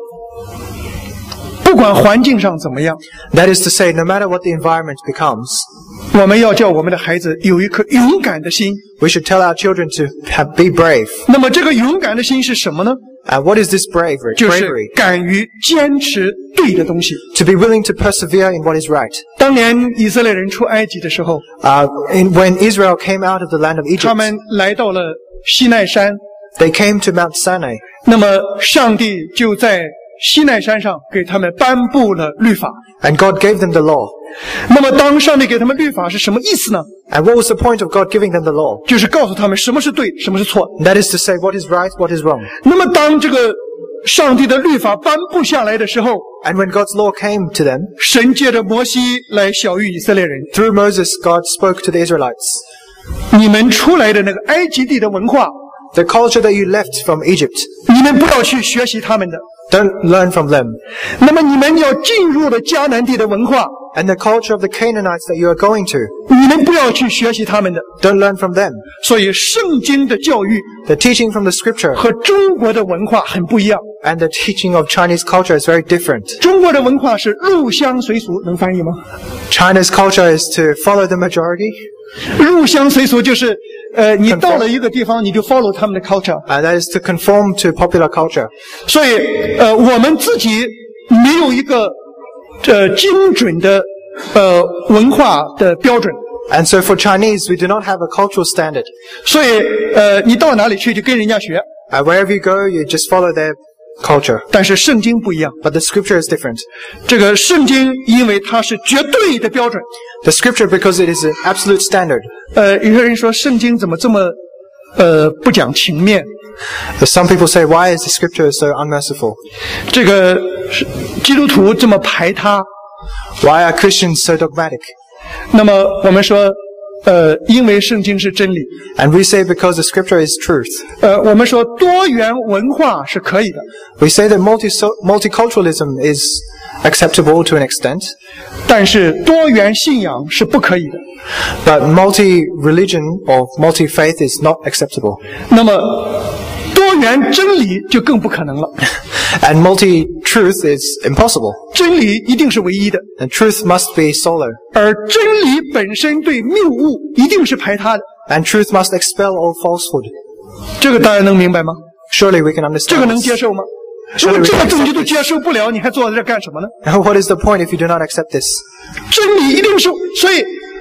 不管环境上怎么样， That is to say, no matter what the environment becomes, 我们要叫我们的孩子有一颗勇敢的心。 we should tell our children to have, be brave. 那么这个勇敢的心是什么呢？ And what is this bravery? 就是 Bravery. 敢于坚持对的东西。 To be willing to persevere in what is right. 当年以色列人出埃及的时候， Uh, in, when Israel came out of the land of 他 Egypt, 们来到了西奈山， they came to Mount Sinai. 那么上帝就在西奈山上给他们颁布了律法。 And God gave them the law. 那么当上帝给他们律法是什么意思呢？ And what was the point of God giving them the law? 就是告诉他们什么是对，什么是错。 That is to say, what is right, what is wrong. 那么当这个上帝的律法颁布下来的时候， And when God's law came to them, 神借着摩西来晓谕以色列人， through Moses, God spoke to the Israelites. 你们出来的那个埃及地的文化， The culture that you left from Egypt, 你们不要去学习他们的。 don't learn from them. 那么你们要进入了迦南地的文化， And the culture of the Canaanites that you are going to, 你们不要去学习他们的。 don't learn from them. 所以圣经的教育 The teaching from the scripture 和中国的文化很不一样。 and the teaching of Chinese culture is very different. 中国的文化是入乡随俗，能翻译吗？ China's culture is to follow the majority, 入乡随俗就是，呃，你到了一个地方，你就 follow 他们的 culture。 and that is to conform to popular culture. 所以，呃，我们自己没有一个呃精准的呃文化的标准。 And so for Chinese, we do not have a cultural standard. 所以，呃，你到哪里去就跟人家学。 Uh, wherever you go, you just follow their culture. 但是圣经不一样， But the scripture is different. 这个圣经因为它是绝对的标准。 The scripture, because it is an absolute standard. 呃，有些人说圣经怎么这么呃不讲情面？ Some people say, why is the scripture so unmerciful? 这个基督徒这么排他？ Why are Christians so dogmatic? 那么我们说，呃，因为圣经是真理。 And we say because the scripture is truth. 呃，我们说多元文化是可以的， We say that multi multiculturalism is acceptable to an extent, 但是多元信仰是不可以的。 but multi-religion or multi-faith is not acceptable. 那么多元真理就更不可能了。 And multi-truth is impossible. 真理一定是唯一的， And truth must be solo. 而真理本身对谬误一定是排他的。 And truth must expel all falsehood. 这个大家能明白吗？ Surely we can 这个 understand 能 this. 接受吗？如果这个东西都接受不了，你还坐在这干什么呢？ And what is the point if you do not accept this? 真理一定是，所以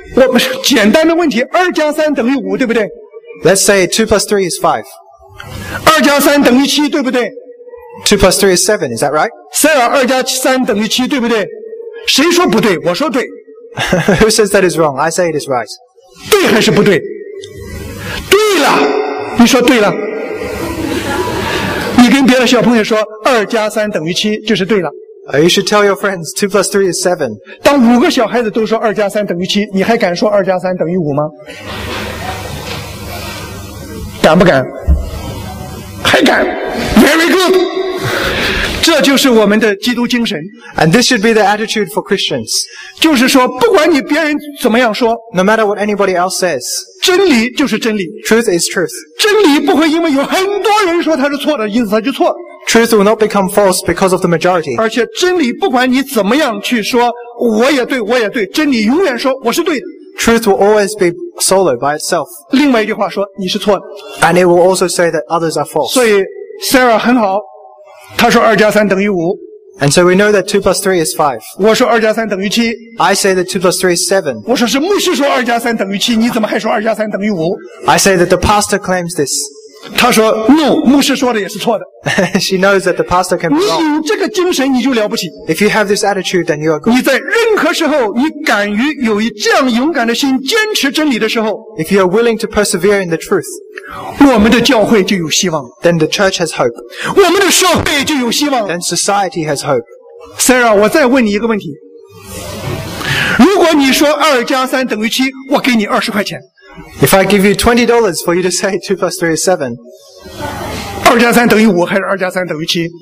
我们简单的问题，二加三等于五，对不对？ Let's say two plus three is five. 二加三等于七，对不对？ two plus three is seven, is that right? 塞尔二加三等于七，对不对？谁说不对？我说对。 Who says that is wrong? I say it is right. 对还是不对？对了，你说对了。你跟别的小朋友说二加三等于七，就是对了。 Uh, you should tell your friends two plus three is seven. 当五个小孩子都说二加三等于七，你还敢说二加三等于五吗？敢不敢？还敢 ？Very good。这就是我们的基督精神。 And this should be the attitude for Christians. 就是说，不管你别人怎么样说， No matter what anybody else says, 真理就是真理。 truth is truth. 真理不会因为有很多人说它是错的，因此它就错了。 Truth will not become false because of the majority. 而且真理不管你怎么样去说，我也对，我也对，真理永远说我是对的。 Truth will always be solo by itself. 另外一句话说你是错的。 And it will also say that others are false. 所以 Sarah 很好，他说二加三等于五， And so we know that two plus three is five. 我说二加三等于七， I say that two plus three is seven. 我说是牧师说二加三等于七，你怎么还说二加三等于五？ I say that the pastor claims this. 他说 no， 牧师说的也是错的。 She knows that the pastor can be 你 wrong. 有这个精神，你就了不起。 If you have this attitude, then you are good. 你在任何时候，你敢于有一这样勇敢的心，坚持真理的时候， If you are willing to persevere in the truth, 我们的教会就有希望， then the church has hope. 我们的社会就有希望。 Then society has hope. Sarah， 我再问你一个问题：如果你说二加三等于七，我给你二十块钱。 If I give you twenty dollars for you to say two plus three is seven, 二加三等于五还是二加三等于七？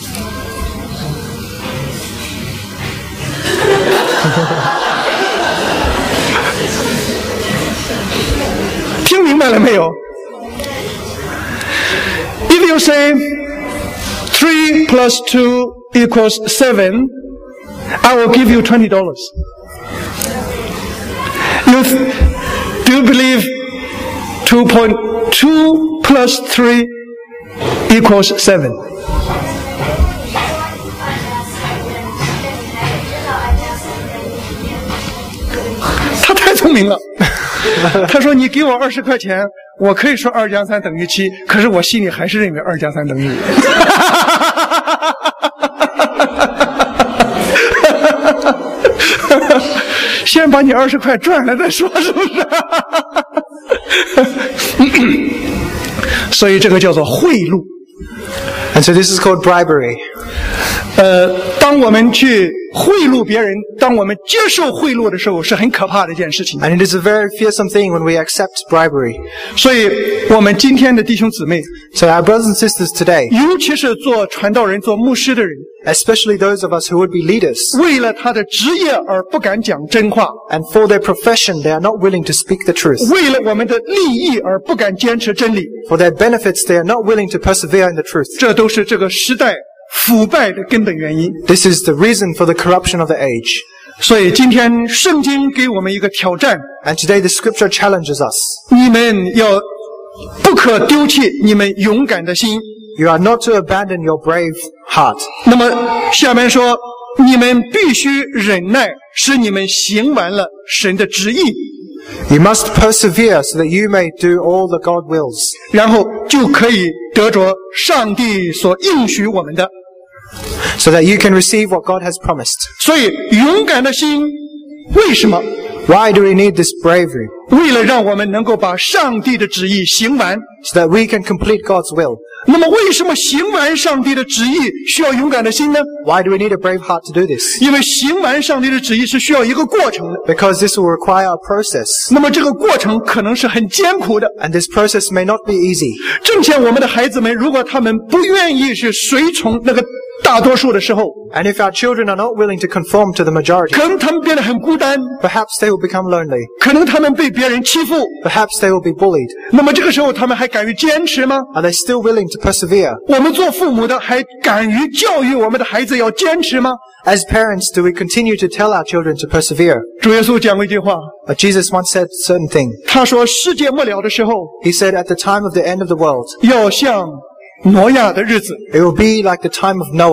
听明白了没有 ？If you say three plus two equals seven, I will give you twenty dollars. You do you believe two point two plus three equals seven? 他太聪明了。他说：“你给我二十块钱，我可以说二加三等于七，可是我心里还是认为二加三等于五。”先把你二十块赚了再说，是不是？所以这个叫做贿赂。 and so this is called bribery. 呃，当我们去贿赂别人，当我们接受贿赂的时候，是很可怕的一件事情。 And it is a very fearsome thing when we accept bribery. 所以，我们今天的弟兄姊妹， So our brothers and sisters today, 尤其是做传道人、做牧师的人， especially those of us who would be leaders, 为了他的职业而不敢讲真话， and for their profession they are not willing to speak the truth. 为了我们的利益而不敢坚持真理， For their benefits they are not willing to persevere in the truth. 这都是这个时代腐败的根本原因。 This is the reason for the corruption of the age. 所以今天圣经给我们一个挑战， And today the scripture challenges us. 你们要不可丢弃你们勇敢的心。 You are not to abandon your brave heart. 那么下面说，你们必须忍耐，使你们行完了神的旨意， You must persevere so that you may do all that God wills, 然后就可以得着上帝所应许我们的。 so that you can receive what God has promised. 所以勇敢的心，为什么？ Why do we need this bravery? 为了让我们能够把上帝的旨意行完。 So that we can complete God's will. 那么为什么行完上帝的旨意需要勇敢的心呢？ Why do we need a brave heart to do this? 因为行完上帝的旨意是需要一个过程的， Because this will require a process. 那么这个过程可能是很艰苦的。 And this process may not be easy. 正像我们的孩子们，如果他们不愿意去随从那个大多数的时候， And if our children are not willing to conform to the majority, 可能他们变得很孤单， perhaps they will become lonely. 可能他们被别人欺负。 Perhaps they will be bullied. 那么这个时候，他们还敢于坚持吗？ Are they still willing to persevere? 我们做父母的还敢于教育我们的孩子要坚持吗？ As parents, do we continue to tell our children to persevere? 主耶稣讲过一句话， But Jesus once said a certain thing. 他说：“世界末了的时候， He said, at the time of the end of the world, 要像挪亚的日子， it will be like the time of Noah.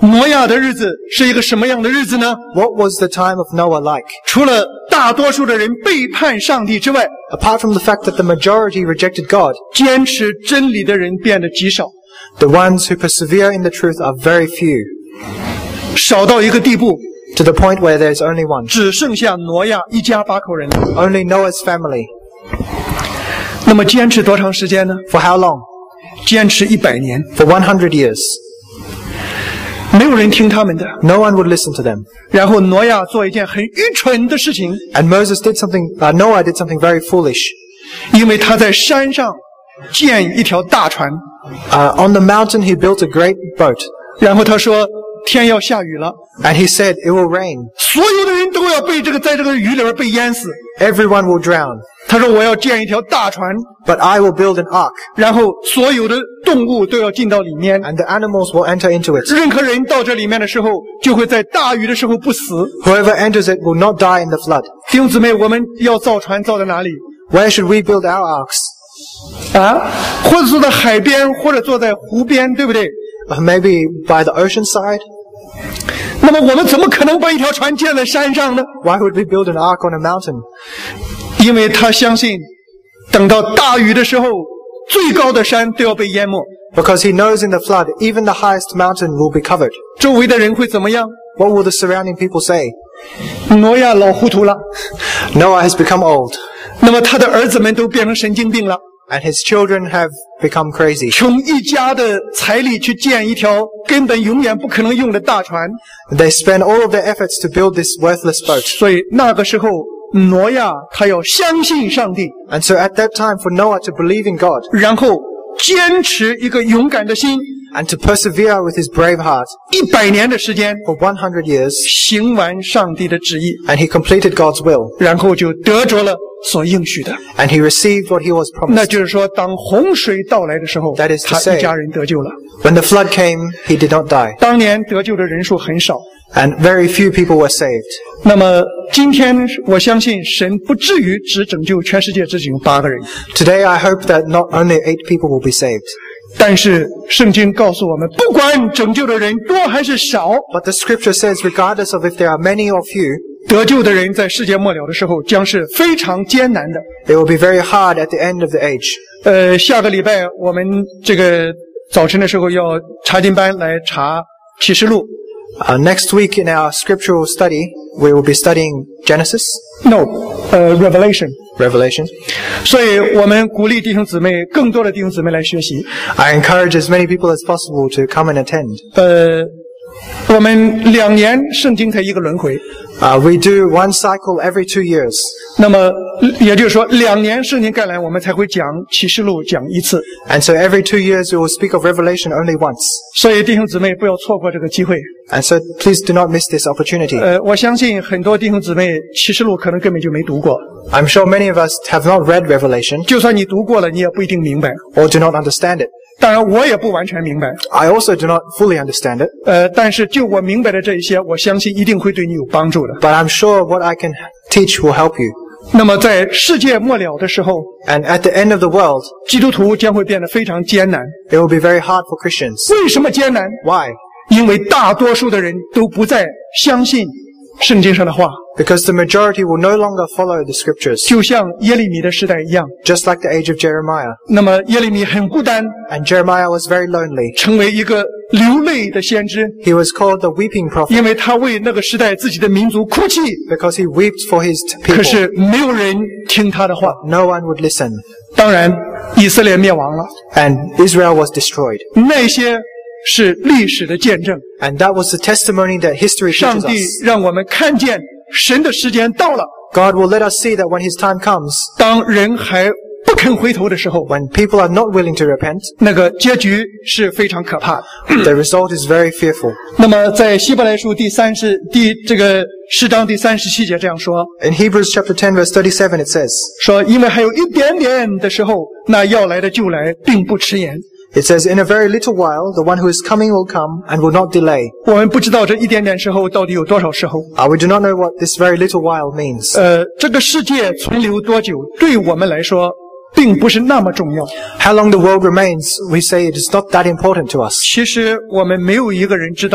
挪亚的日子是一个什么样的日子呢？ What was the time of Noah like? 除了大多数的人背叛上帝之外， Apart from the fact that the majority rejected God, 坚持真理的人变得极少， the ones who persevere in the truth are very few, 少到一个地步， to the point where there's only one. 只剩下挪亚一家八口人了。 Only Noah's family. 那么坚持多长时间呢？ For how long? 坚持一百年， For one hundred years. 没有人听他们的。 No one would listen to them. 然后挪亚做一件很愚蠢的事情， And Moses did something, uh, Noah did something very foolish. 因为他在山上建一条大船， Uh, on the mountain he built a great boat. 然后他说天要下雨了， And he said, it will rain. 所有的人都要被这个在这个雨里边被淹死。 Everyone will drown. 他说我要建一条大船， But I will build an ark. 然后所有的动物都要进到里面， And the animals will enter into it. 任何人到这里面的时候，就会在大雨的时候不死。 Whoever enters it will not die in the flood. 弟兄姊妹，我们要造船造在哪里 Where should we build our arks? 啊？或者坐在海边，或者坐在湖边，对不对？ Uh, maybe by the ocean side? 那么我们怎么可能把一条船建在山上呢？ Why would we build an ark on a mountain? 因为他相信，等到大雨的时候，最高的山都要被淹没， Because he knows in the flood, even the highest mountain will be covered. 周围的人会怎么样？ What will the surrounding people say? 挪亚老糊涂了， Noah has become old, 那么他的儿子们都变成神经病了， and his children have become crazy. 穷一家的财力去建一条根本永远不可能用的大船， They spend all of their efforts to build this worthless boat. 所以那个时候挪亚他要相信上帝， And so at that time, for Noah to believe in God 然后坚持一个勇敢的心， and to persevere with his brave heart 一百年的时间 for one hundred years, 行完上帝的旨意， and he completed God's will, 然后就得着了所应许的。 and he received what he was 那 promised. 就是说，当洪水到来的时候， That is to 他 say- 一家人得救了。 When the flood came, he did not die, 当年得救的人数很少。 and very few people were saved. 那么今天，我相信神不至于只拯救全世界只有八个人， Today, I hope that not only eight people will be saved, 但是圣经告诉我们，不管拯救的人多还是少， but the scripture says, regardless of if there are many or few, 得救的人在世界末了的时候将是非常艰难的。 it will be very hard at the end of the age. 呃，下个礼拜我们这个早晨的时候要查经班来查启示录。 Uh, next week in our scriptural study, we will be studying Genesis, No，呃 ，Revelation。 Revelation. 所以我们鼓励弟兄姊妹，更多的弟兄姊妹来学习。 I encourage as many people as possible to come and attend. 呃，我们两年圣经才一个轮回， Uh, we do one cycle every two years. 那么也就是说，两年圣经概览我们才会讲启示录讲一次。 And so every two years we will speak of Revelation only once. 所以弟兄姊妹不要错过这个机会。 And so please do not miss this opportunity. 呃，我相信很多弟兄姊妹启示录可能根本就没读过， I'm sure many of us have not read Revelation 就算你读过了，你也不一定明白。 or do not understand it. 当然，我也不完全明白。 I also do not fully understand it, 呃，但是就我明白的这一些，我相信一定会对你有帮助的。 but I'm sure what I can teach will help you. 那么在世界末了的时候， And at the end of the world, 基督徒将会变得非常艰难。 it will be very hard for Christians. 为什么艰难？ Why? 因为大多数的人都不再相信圣经上的话， Because the majority will no longer follow the scriptures, 就像耶利米的时代一样。 just like the age of Jeremiah. 那么耶利米很孤单， And Jeremiah was very lonely. 成为一个流泪的先知， He was called the weeping prophet 因为他为那个时代自己的民族哭泣， because he wept for his 可 people. 是没有人听他的话。 No one would listen. 当然，以色列灭亡了， And Israel was destroyed. 那些是历史的见证。 And that was the testimony that history 上 teaches 帝 us. 让我们看见神的时间到了， God will let us see that when his time comes, 当人还不肯回头的时候， when people are not willing to repent, 那个结局是非常可怕的。 the result is very fearful. 那么在希伯来书第三十第这个十章第三十七节这样说， In Hebrews chapter ten verse thirty-seven it says, 说因为还有一点点的时候，那要来的就来，并不迟延。 it says, In a very little while, the one who is coming will come and will not delay. 我们不知道这一点点时候到底有多少时候。 Uh, we do not know what this very little while means. 呃，这个世界存留多久，对我们来说并不是那么重要。 How long the world remains, we say it is not that important to us. 其实我们没有一个人知道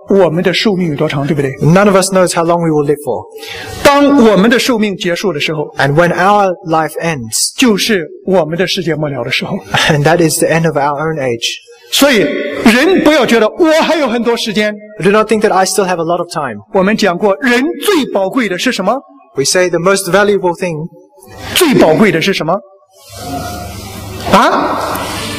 我们的寿命有多长，对不对？ None of us knows how long we will live for. 当我们的寿命结束的时候， And when our life ends, 就是我们的世界末了的时候。 and that is the end of our own age. 所以人不要觉得我还有很多时间。 Do not think that I still have a lot of time. 我们讲过，人最宝贵的是什么？ We say the most valuable thing, 最宝贵的是什么？啊？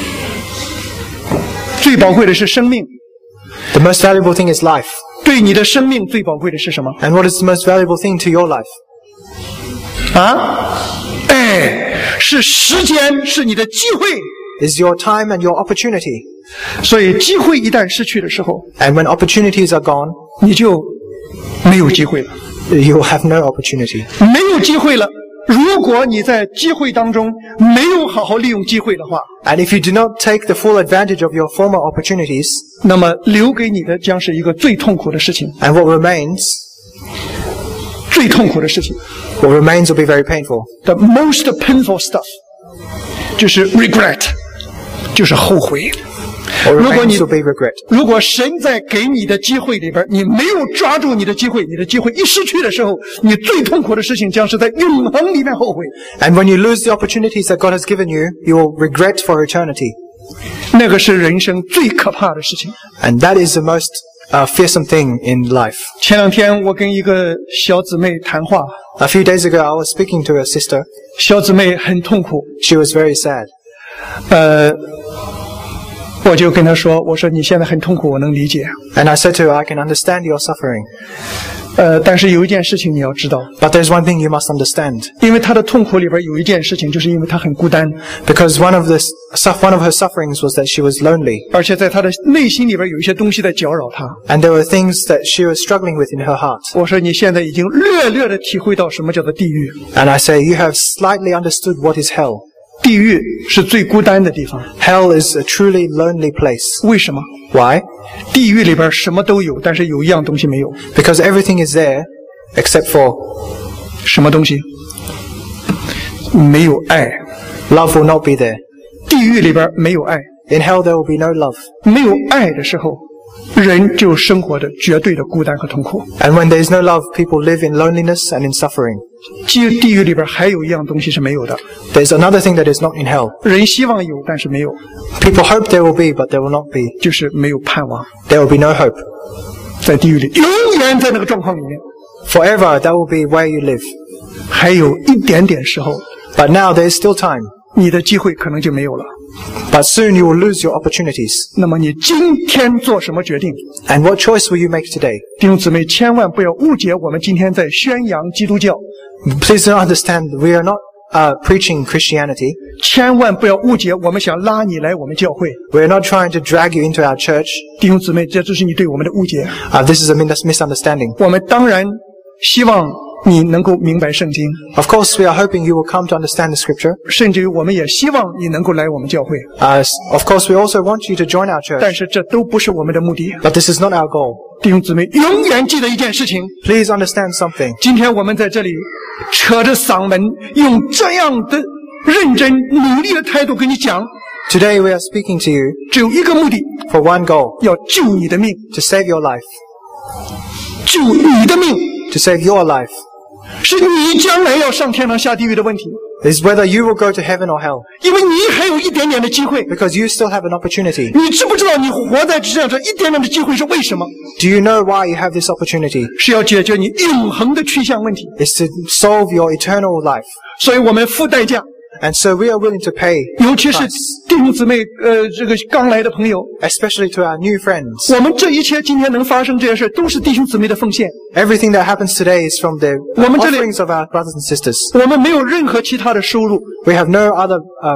最宝贵的是生命。 the most valuable thing is life. 对你的生命最宝贵的是什么？ And what is the most valuable thing to your life? 啊？哎，是时间，是你的机会。 Is your time and your opportunity. 所以机会一旦失去的时候， And when opportunities are gone, 你就没有机会了。 you will have no opportunity. 没有机会了。如果你在机会当中没有好好利用机会的话， And if you do not take the full advantage of your former opportunities, 那么留给你的将是一个最痛苦的事情。 and what remains, 最痛苦的事情 what remains will be very painful. ，the most painful stuff， 就是 regret， 就是后悔。 What 如果 remains 你 will be regret. 如果神在给你的机会里边，你没有抓住你的机会，你的机会一失去的时候，你最痛苦的事情将是在永恒里面后悔。 And when you lose the opportunities that God has given you, you will regret for eternity. 那个是人生最可怕的事情。 And that is the most uh, fearsome thing in life. 前两天我跟一个小姊妹谈话， A few days ago, I was speaking to a sister. 小姊妹很痛苦， She was very sad. 呃，我就跟她说：“我说你现在很痛苦，我能理解。 And I said to her, I can understand your suffering. 呃，但是有一件事情你要知道， But there's one thing you must understand. 因为她的痛苦里边有一件事情，就是因为她很孤单， Because one of, the, one of her sufferings was that she was lonely. 而且在她的内心里边有一些东西在搅扰她。 And there were things that she was struggling with in her heart. 我说你现在已经略略的体会到什么叫做地狱。 And I say, you have slightly understood what is hell. 地狱是最孤单的地方， Hell is a truly lonely place. 为什么？ Why? 地狱里边什么都有，但是有一样东西没有， Because everything is there except for 什么东西？没有爱。 love will not be there. 地狱里边没有爱， In hell there will be no love. 没有爱的时候，人就生活着绝对的孤单和痛苦。 And when there is no love, people live in loneliness and in suffering. 其实地狱里边还有一样东西是没有的， There's another thing that is not in hell. 人希望有，但是没有， People hope there will be, but there will not be. 就是没有盼望。 There will be no hope. 在地狱里，永远在那个状况里面， Forever, that will be where you live. 还有一点点时候， But now there is still time. 你的机会可能就没有了。 But soon you will lose your opportunities. 那么你今天做什么决定？ And what choice will you make today? 弟兄姊妹，千万不要误解我们今天在宣扬基督教， Please don't understand, we are not uh, preaching Christianity. 千万不要误解我们想拉你来我们教会。 We are not trying to drag you into our church. 弟兄姊妹，这就是你对我们的误解。 Uh, this is a mis- misunderstanding. 我们当然希望你能够明白圣经， Of course, we are hoping you will come to understand the scripture. 甚至于我们也希望你能够来我们教会。 Uh, of course, we also want you to join our 但 church. 是这都不是我们的目的。 But this is not our goal. 弟兄姊妹，永远记得一件事情： Please understand something. 今天我们在这里扯着嗓门，用这样的认真努力的态度跟你讲， Today we are speaking to you 只有一个目的， for one goal, 要救你的命， to save your life. 救你的命， To save your life. 是你将来要上天堂下地狱的问题。 Is whether you will go to heaven or hell. 因为你还有一点点的机会， Because you still have an opportunity. 你知不知道你活在世上这一点点的机会是为什么？ Do you know why you have this opportunity? 是要解决你永恒的去向问题。 It's to solve your eternal life. 所以我们付代价， And so we are willing to pay, 尤其是 price, 弟兄姊妹，呃，这个刚来的朋友， especially to our new friends. 我们这一切今天能发生这些事，都是弟兄姊妹的奉献。 Everything that happens today is from the 我们这里- offerings of our brothers and sisters. 我们没有任何其他的收入 We have no other uh,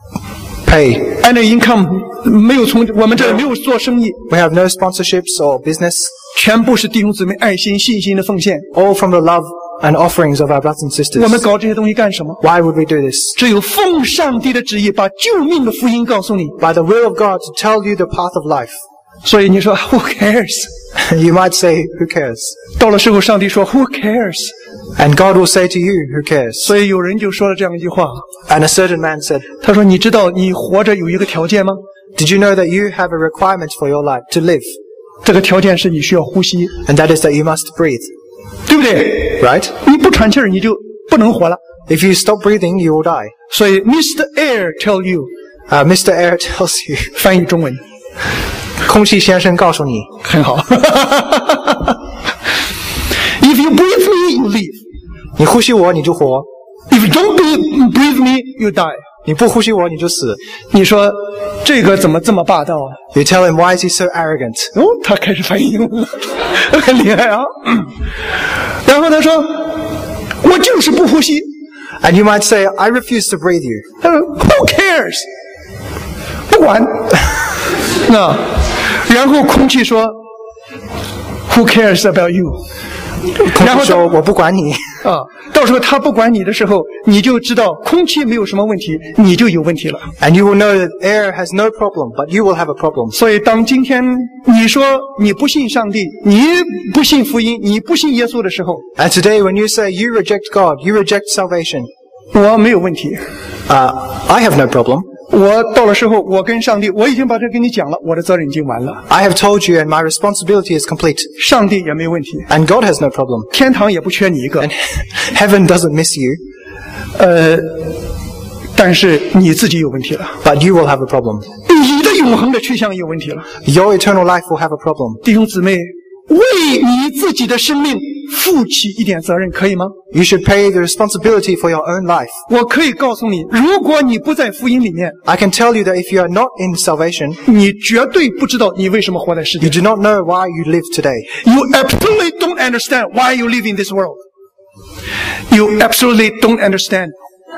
pay. ，any income 没有从我们这里没有做生意， We have no sponsorships or business. 全部是弟兄姊妹爱心、信心的奉献。 All from the love and offerings of our brothers and 我们 sisters. 搞这些东西干什么？ Why would we do this? 只有奉上帝的旨意，把救命的福音告诉你。 By the will of God to tell you the path of life. 所以你说 Who cares？ You might say, who cares? 到了时候，上帝说 Who cares？ And God will say to you, who cares? 所以有人就说了这样一句话， And a certain man said, 他说：“你知道你活着有一个条件吗？ Did you know that you have a requirement for your life to live? 这个条件是你需要呼吸， and that is that you must breathe, 对不对？ right? 你不喘气儿你就不能活了。 If you stop breathing, you will die. 所以 Mister Air tell you Uh, Mister Air tells you, 翻译中文空气先生告诉你， 很好。If you breathe me, you live. 你呼吸我你就活， If you don't breathe, breathe me, you die. 你不呼吸我你就死。 你说这个怎么这么霸道啊？ You tell him, why is he so arrogant? 哦，他开始翻译英文了，很厉害啊。然后他说：“我就是不呼吸。 And you might say, I refuse to breathe you. ” 他说 ：“Who cares？ 不管。”那然后空气说 ：“Who cares about you？” 然后空气说我不管你， 啊，到时候他不管你的时候，你就知道空气没有什么问题，你就有问题了。 and you will know that air has no problem, but you will have a problem. 所以，当今天你说你不信上帝，你不信福音，你不信耶稣的时候， And today when you say you reject God, you reject salvation, 我没有问题。 uh, I have no problem. 我到了时候，我跟上帝，我已经把这跟你讲了，我的责任已经完了， I have told you and my responsibility is complete. 上帝也没问题， And God has no problem. 天堂也不缺你一个 And，heaven doesn't miss you, 呃，但是你自己有问题了， but you will have a problem. 你的永恒的去向有问题了， Your eternal life will have a problem. 弟兄姊妹，为你自己的生命负起一点责任，可以吗？ You should pay the responsibility for your own life. 我可以告诉你，如果你不在福音里面， I can tell you that if you are not in salvation, 你绝对不知道你为什么活在世界 you do not know why you live today. You absolutely don't understand why you live in this world. You absolutely don't understand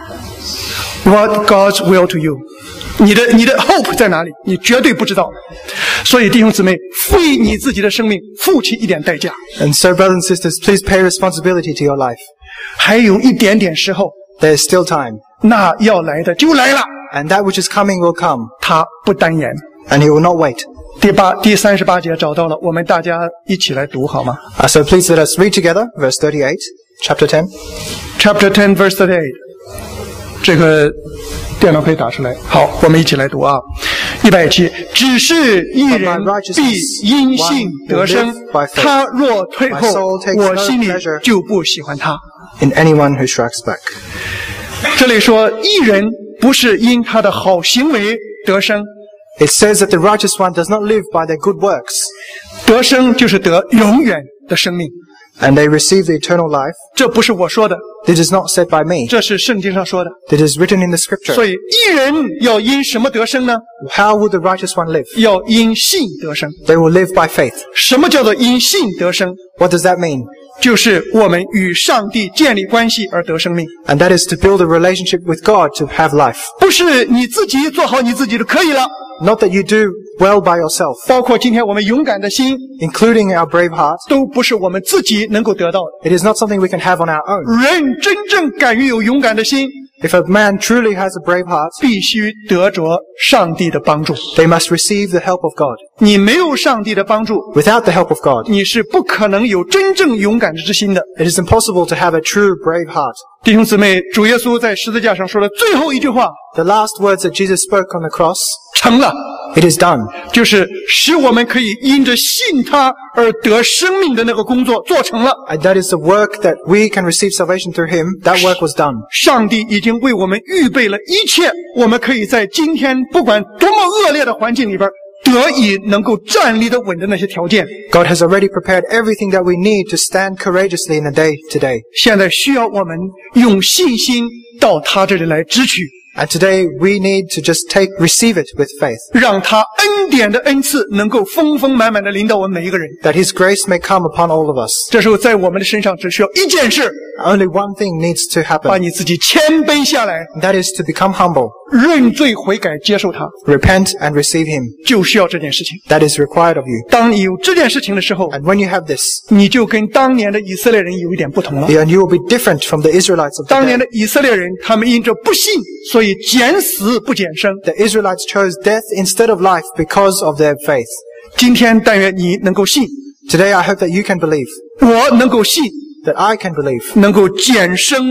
what God's will to you. 你的你的 hope 在哪里？你绝对不知道。所以弟兄姊妹，为你自己的生命付起一点代价。 And so, brothers and sisters, please pay responsibility to your life. 还有一点点时候， There is still time. 那要来的就来了， And that which is coming will come. 他不单言。 And he will not wait. 第八第三十八节找到了，我们大家一起来读好吗 Uh, so please let us read together, verse thirty-eight, chapter ten. ？Chapter ten, verse thirty-eight。这个电脑可以打出来。好，我们一起来读啊。一百七，只是一人必因信得生，他若退后，我心里就不喜欢他。 In anyone who strikes back. 这里说，一人不是因他的好行为得生， It says that the righteous one does not live by their good works, 得生就是得永远的生命。 and they receive the eternal life. 这不是我说的， This is not said by me. 这是圣经上说的。 It is written in the scripture. 所以，一人要因什么得生呢？ How will the righteous one live? 要因信得生。 They will live by faith. 什么叫做因信得生？ What does that mean? 就是我们与上帝建立关系而得生命， And that is to build a relationship with God to have life. 不是你自己做好你自己就可以了。 Not that you do well by yourself, 包括今天我们勇敢的心， including our brave heart. 都不是我们自己能够得到的。 It is not something we can have on our own. 人真正敢于有勇敢的心， If a man truly has a brave heart, 必须得着上帝的帮助。 they must receive the help of God. 你没有上帝的帮助， Without the help of God, 你是不可能有真正勇敢之心的。 it is impossible to have a true brave heart. 弟兄姊妹，主耶稣在十字架上说的最后一句话 The last words that Jesus spoke on the cross, 成了， it is done. 就是使我们可以因着信他而得生命的那个工作做成了。 And that is the work that we can receive salvation through him. That work was done. 上帝已经为我们预备了一切，我们可以在今天不管多么恶劣的环境里边，得以能够站立得稳的那些条件。 God has already prepared everything that we need to stand courageously in the day today. 现在需要我们用信心到他这里来支取， And today we need to just take, receive it with faith. 让他恩典的恩赐能够丰丰满满的临到我们每一个人。 That his grace may come upon all of us. 这时候在我们的身上只需要一件事， Only one thing needs to 把 happen. 你自己谦卑下来， And that is to become humble, 认罪悔改，接受他， repent and receive him. 就需要这件事情。 That is required of you. 当你有这件事情的时候， And when you have this, 你就跟当年的以色列人有一点不同了。 and you will be different from the Israelites of 当年 today. 的以色列人，他们因着不信，所以减死不减生。 The Israelites chose death instead of life because of their faith. 今天但愿你能够信， Today I hope that you can believe, 我能够信， that I can believe, 能够减生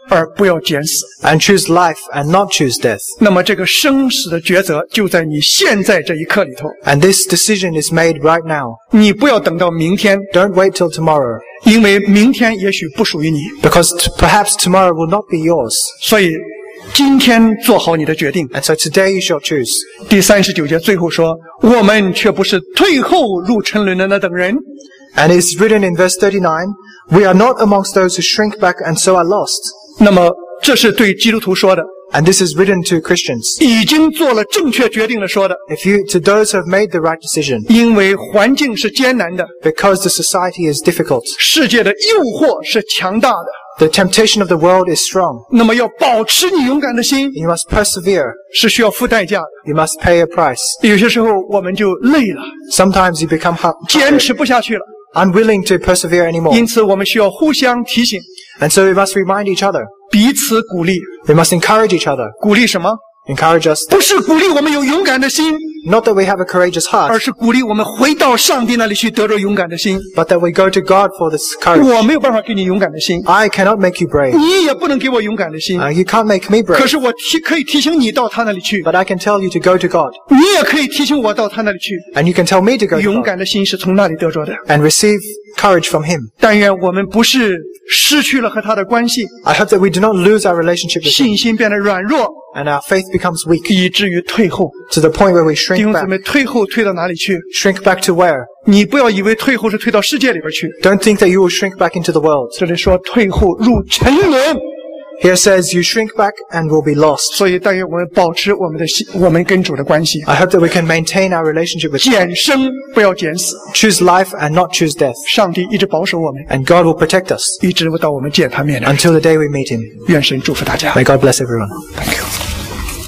而不要减死。 and choose life and not choose death. 那么这个生死的抉择就在你现在这一刻里头， And this decision is made right now. 你不要等到明天， Don't wait till tomorrow, 因为明天也许不属于你。 because t- perhaps tomorrow will not be yours. 所以今天做好你的决定。 And so today you shall choose. 第三十九节最后说，我们却不是退后入沉沦的那等人。 And it's written in verse thirty-nine, we are not amongst those who shrink back and so are lost. 那么这是对基督徒说的， And this is written to Christians. 已经做了正确决定的说的， If you, to those who have made the right decision, 因为环境是艰难的， because the society is difficult, 世界的诱惑是强大的， the temptation of the world is strong. 那么要保持你勇敢的心， You must persevere. 是需要付代价的。 You must pay a price. 有些时候我们就累了， Sometimes you become hu- 坚持不下去了， unwilling to persevere anymore. 因此我们需要互相提醒， And so we must remind each other. 彼此鼓励。 We must encourage each other. 鼓励什么？ Encourage us, 不是鼓励我们有勇敢的心， not that we have a courageous 而 heart, 是鼓励我们回到上帝那里去得着勇敢的心。 but that we go to God for this courage. 我没有办法给你勇敢的心， I cannot make you brave. 你也不能给我勇敢的心。 Uh, you can't make me 可 brave, 是我提可以提醒你到他那里去， but I can tell you to go to God. 你也可以提醒我到他那里去。 And you can tell me to go to 勇 God 敢的心是从那里得着的。 and receive courage from Him. 但愿我们不是失去了和他的关系， I hope that we do not lose our relationship with Him 信心变得软弱， and our faith becomes weak 以至于退后。 to the point where we 弟 shrink 兄姊 back. 妹，退后退到哪里去？ Shrink back to where? 你不要以为退后是退到世界里边去。 Don't think that you will shrink back into the world. 这里说退后入沉沦， Here says you shrink back and will be lost. 所以但愿我们保持我们的心，我们跟主的关系， I hope that we can maintain our relationship with God. 减生不要减死。 Choose life and not choose death. 上帝一直保守我们， And God will protect us 一直到我们见他面的。 until the day we meet Him. 愿神祝福大家。 May God bless everyone. Thank you.